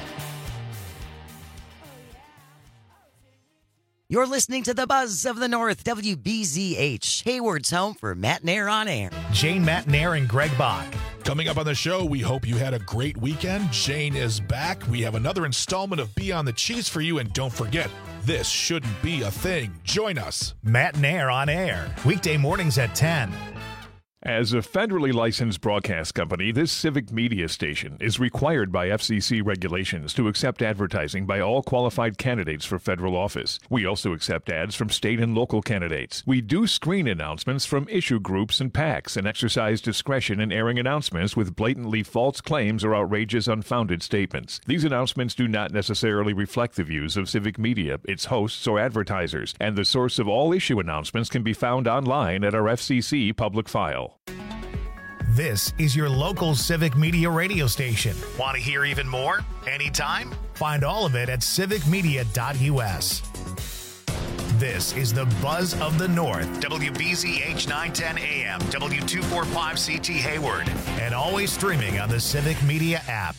You're listening to the Buzz of the North, WBZH, Hayward's home for Matt Nair on air. Jane Matt Nair and Greg Bach. Coming up on the show, we hope you had a great weekend. Jane is back. We have another installment of Beyond the Cheese for you, and don't forget, this shouldn't be a thing. Join us. Matt Nair on air. Weekday mornings at 10. As a federally licensed broadcast company, this civic media station is required by FCC regulations to accept advertising by all qualified candidates for federal office. We also accept ads from state and local candidates. We do screen announcements from issue groups and PACs and exercise discretion in airing announcements with blatantly false claims or outrageous unfounded statements. These announcements do not necessarily reflect the views of civic media, its hosts, or advertisers, and the source of all issue announcements can be found online at our FCC public file. This is your local civic media radio station. Want to hear even more? Anytime? Find all of it at civicmedia.us. This is the Buzz of the North, WBZH 910 AM, W245CT Hayward, and always streaming on the Civic Media app.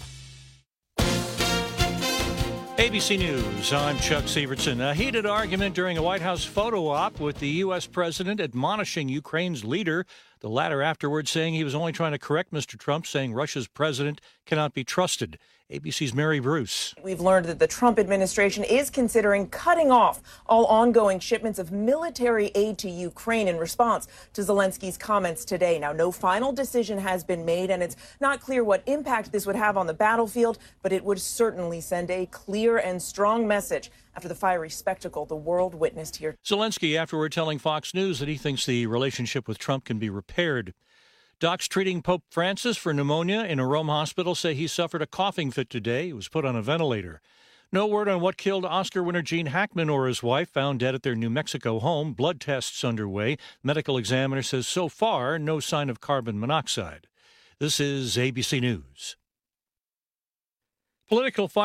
ABC News, I'm Chuck Severson. A heated argument during a White House photo op with the U.S. president admonishing Ukraine's leader, the latter afterwards saying he was only trying to correct Mr. Trump, saying Russia's president cannot be trusted. ABC's Mary Bruce. We've learned that the Trump administration is considering cutting off all ongoing shipments of military aid to Ukraine in response to Zelensky's comments today. Now, no final decision has been made, and it's not clear what impact this would have on the battlefield, but it would certainly send a clear and strong message after the fiery spectacle the world witnessed here. Zelensky afterward telling Fox News that he thinks the relationship with Trump can be repaired. Docs treating Pope Francis for pneumonia in a Rome hospital say he suffered a coughing fit today. He was put on a ventilator. No word on what killed Oscar winner Gene Hackman or his wife, found dead at their New Mexico home. Blood tests underway. Medical examiner says so far no sign of carbon monoxide. This is ABC News. Political fire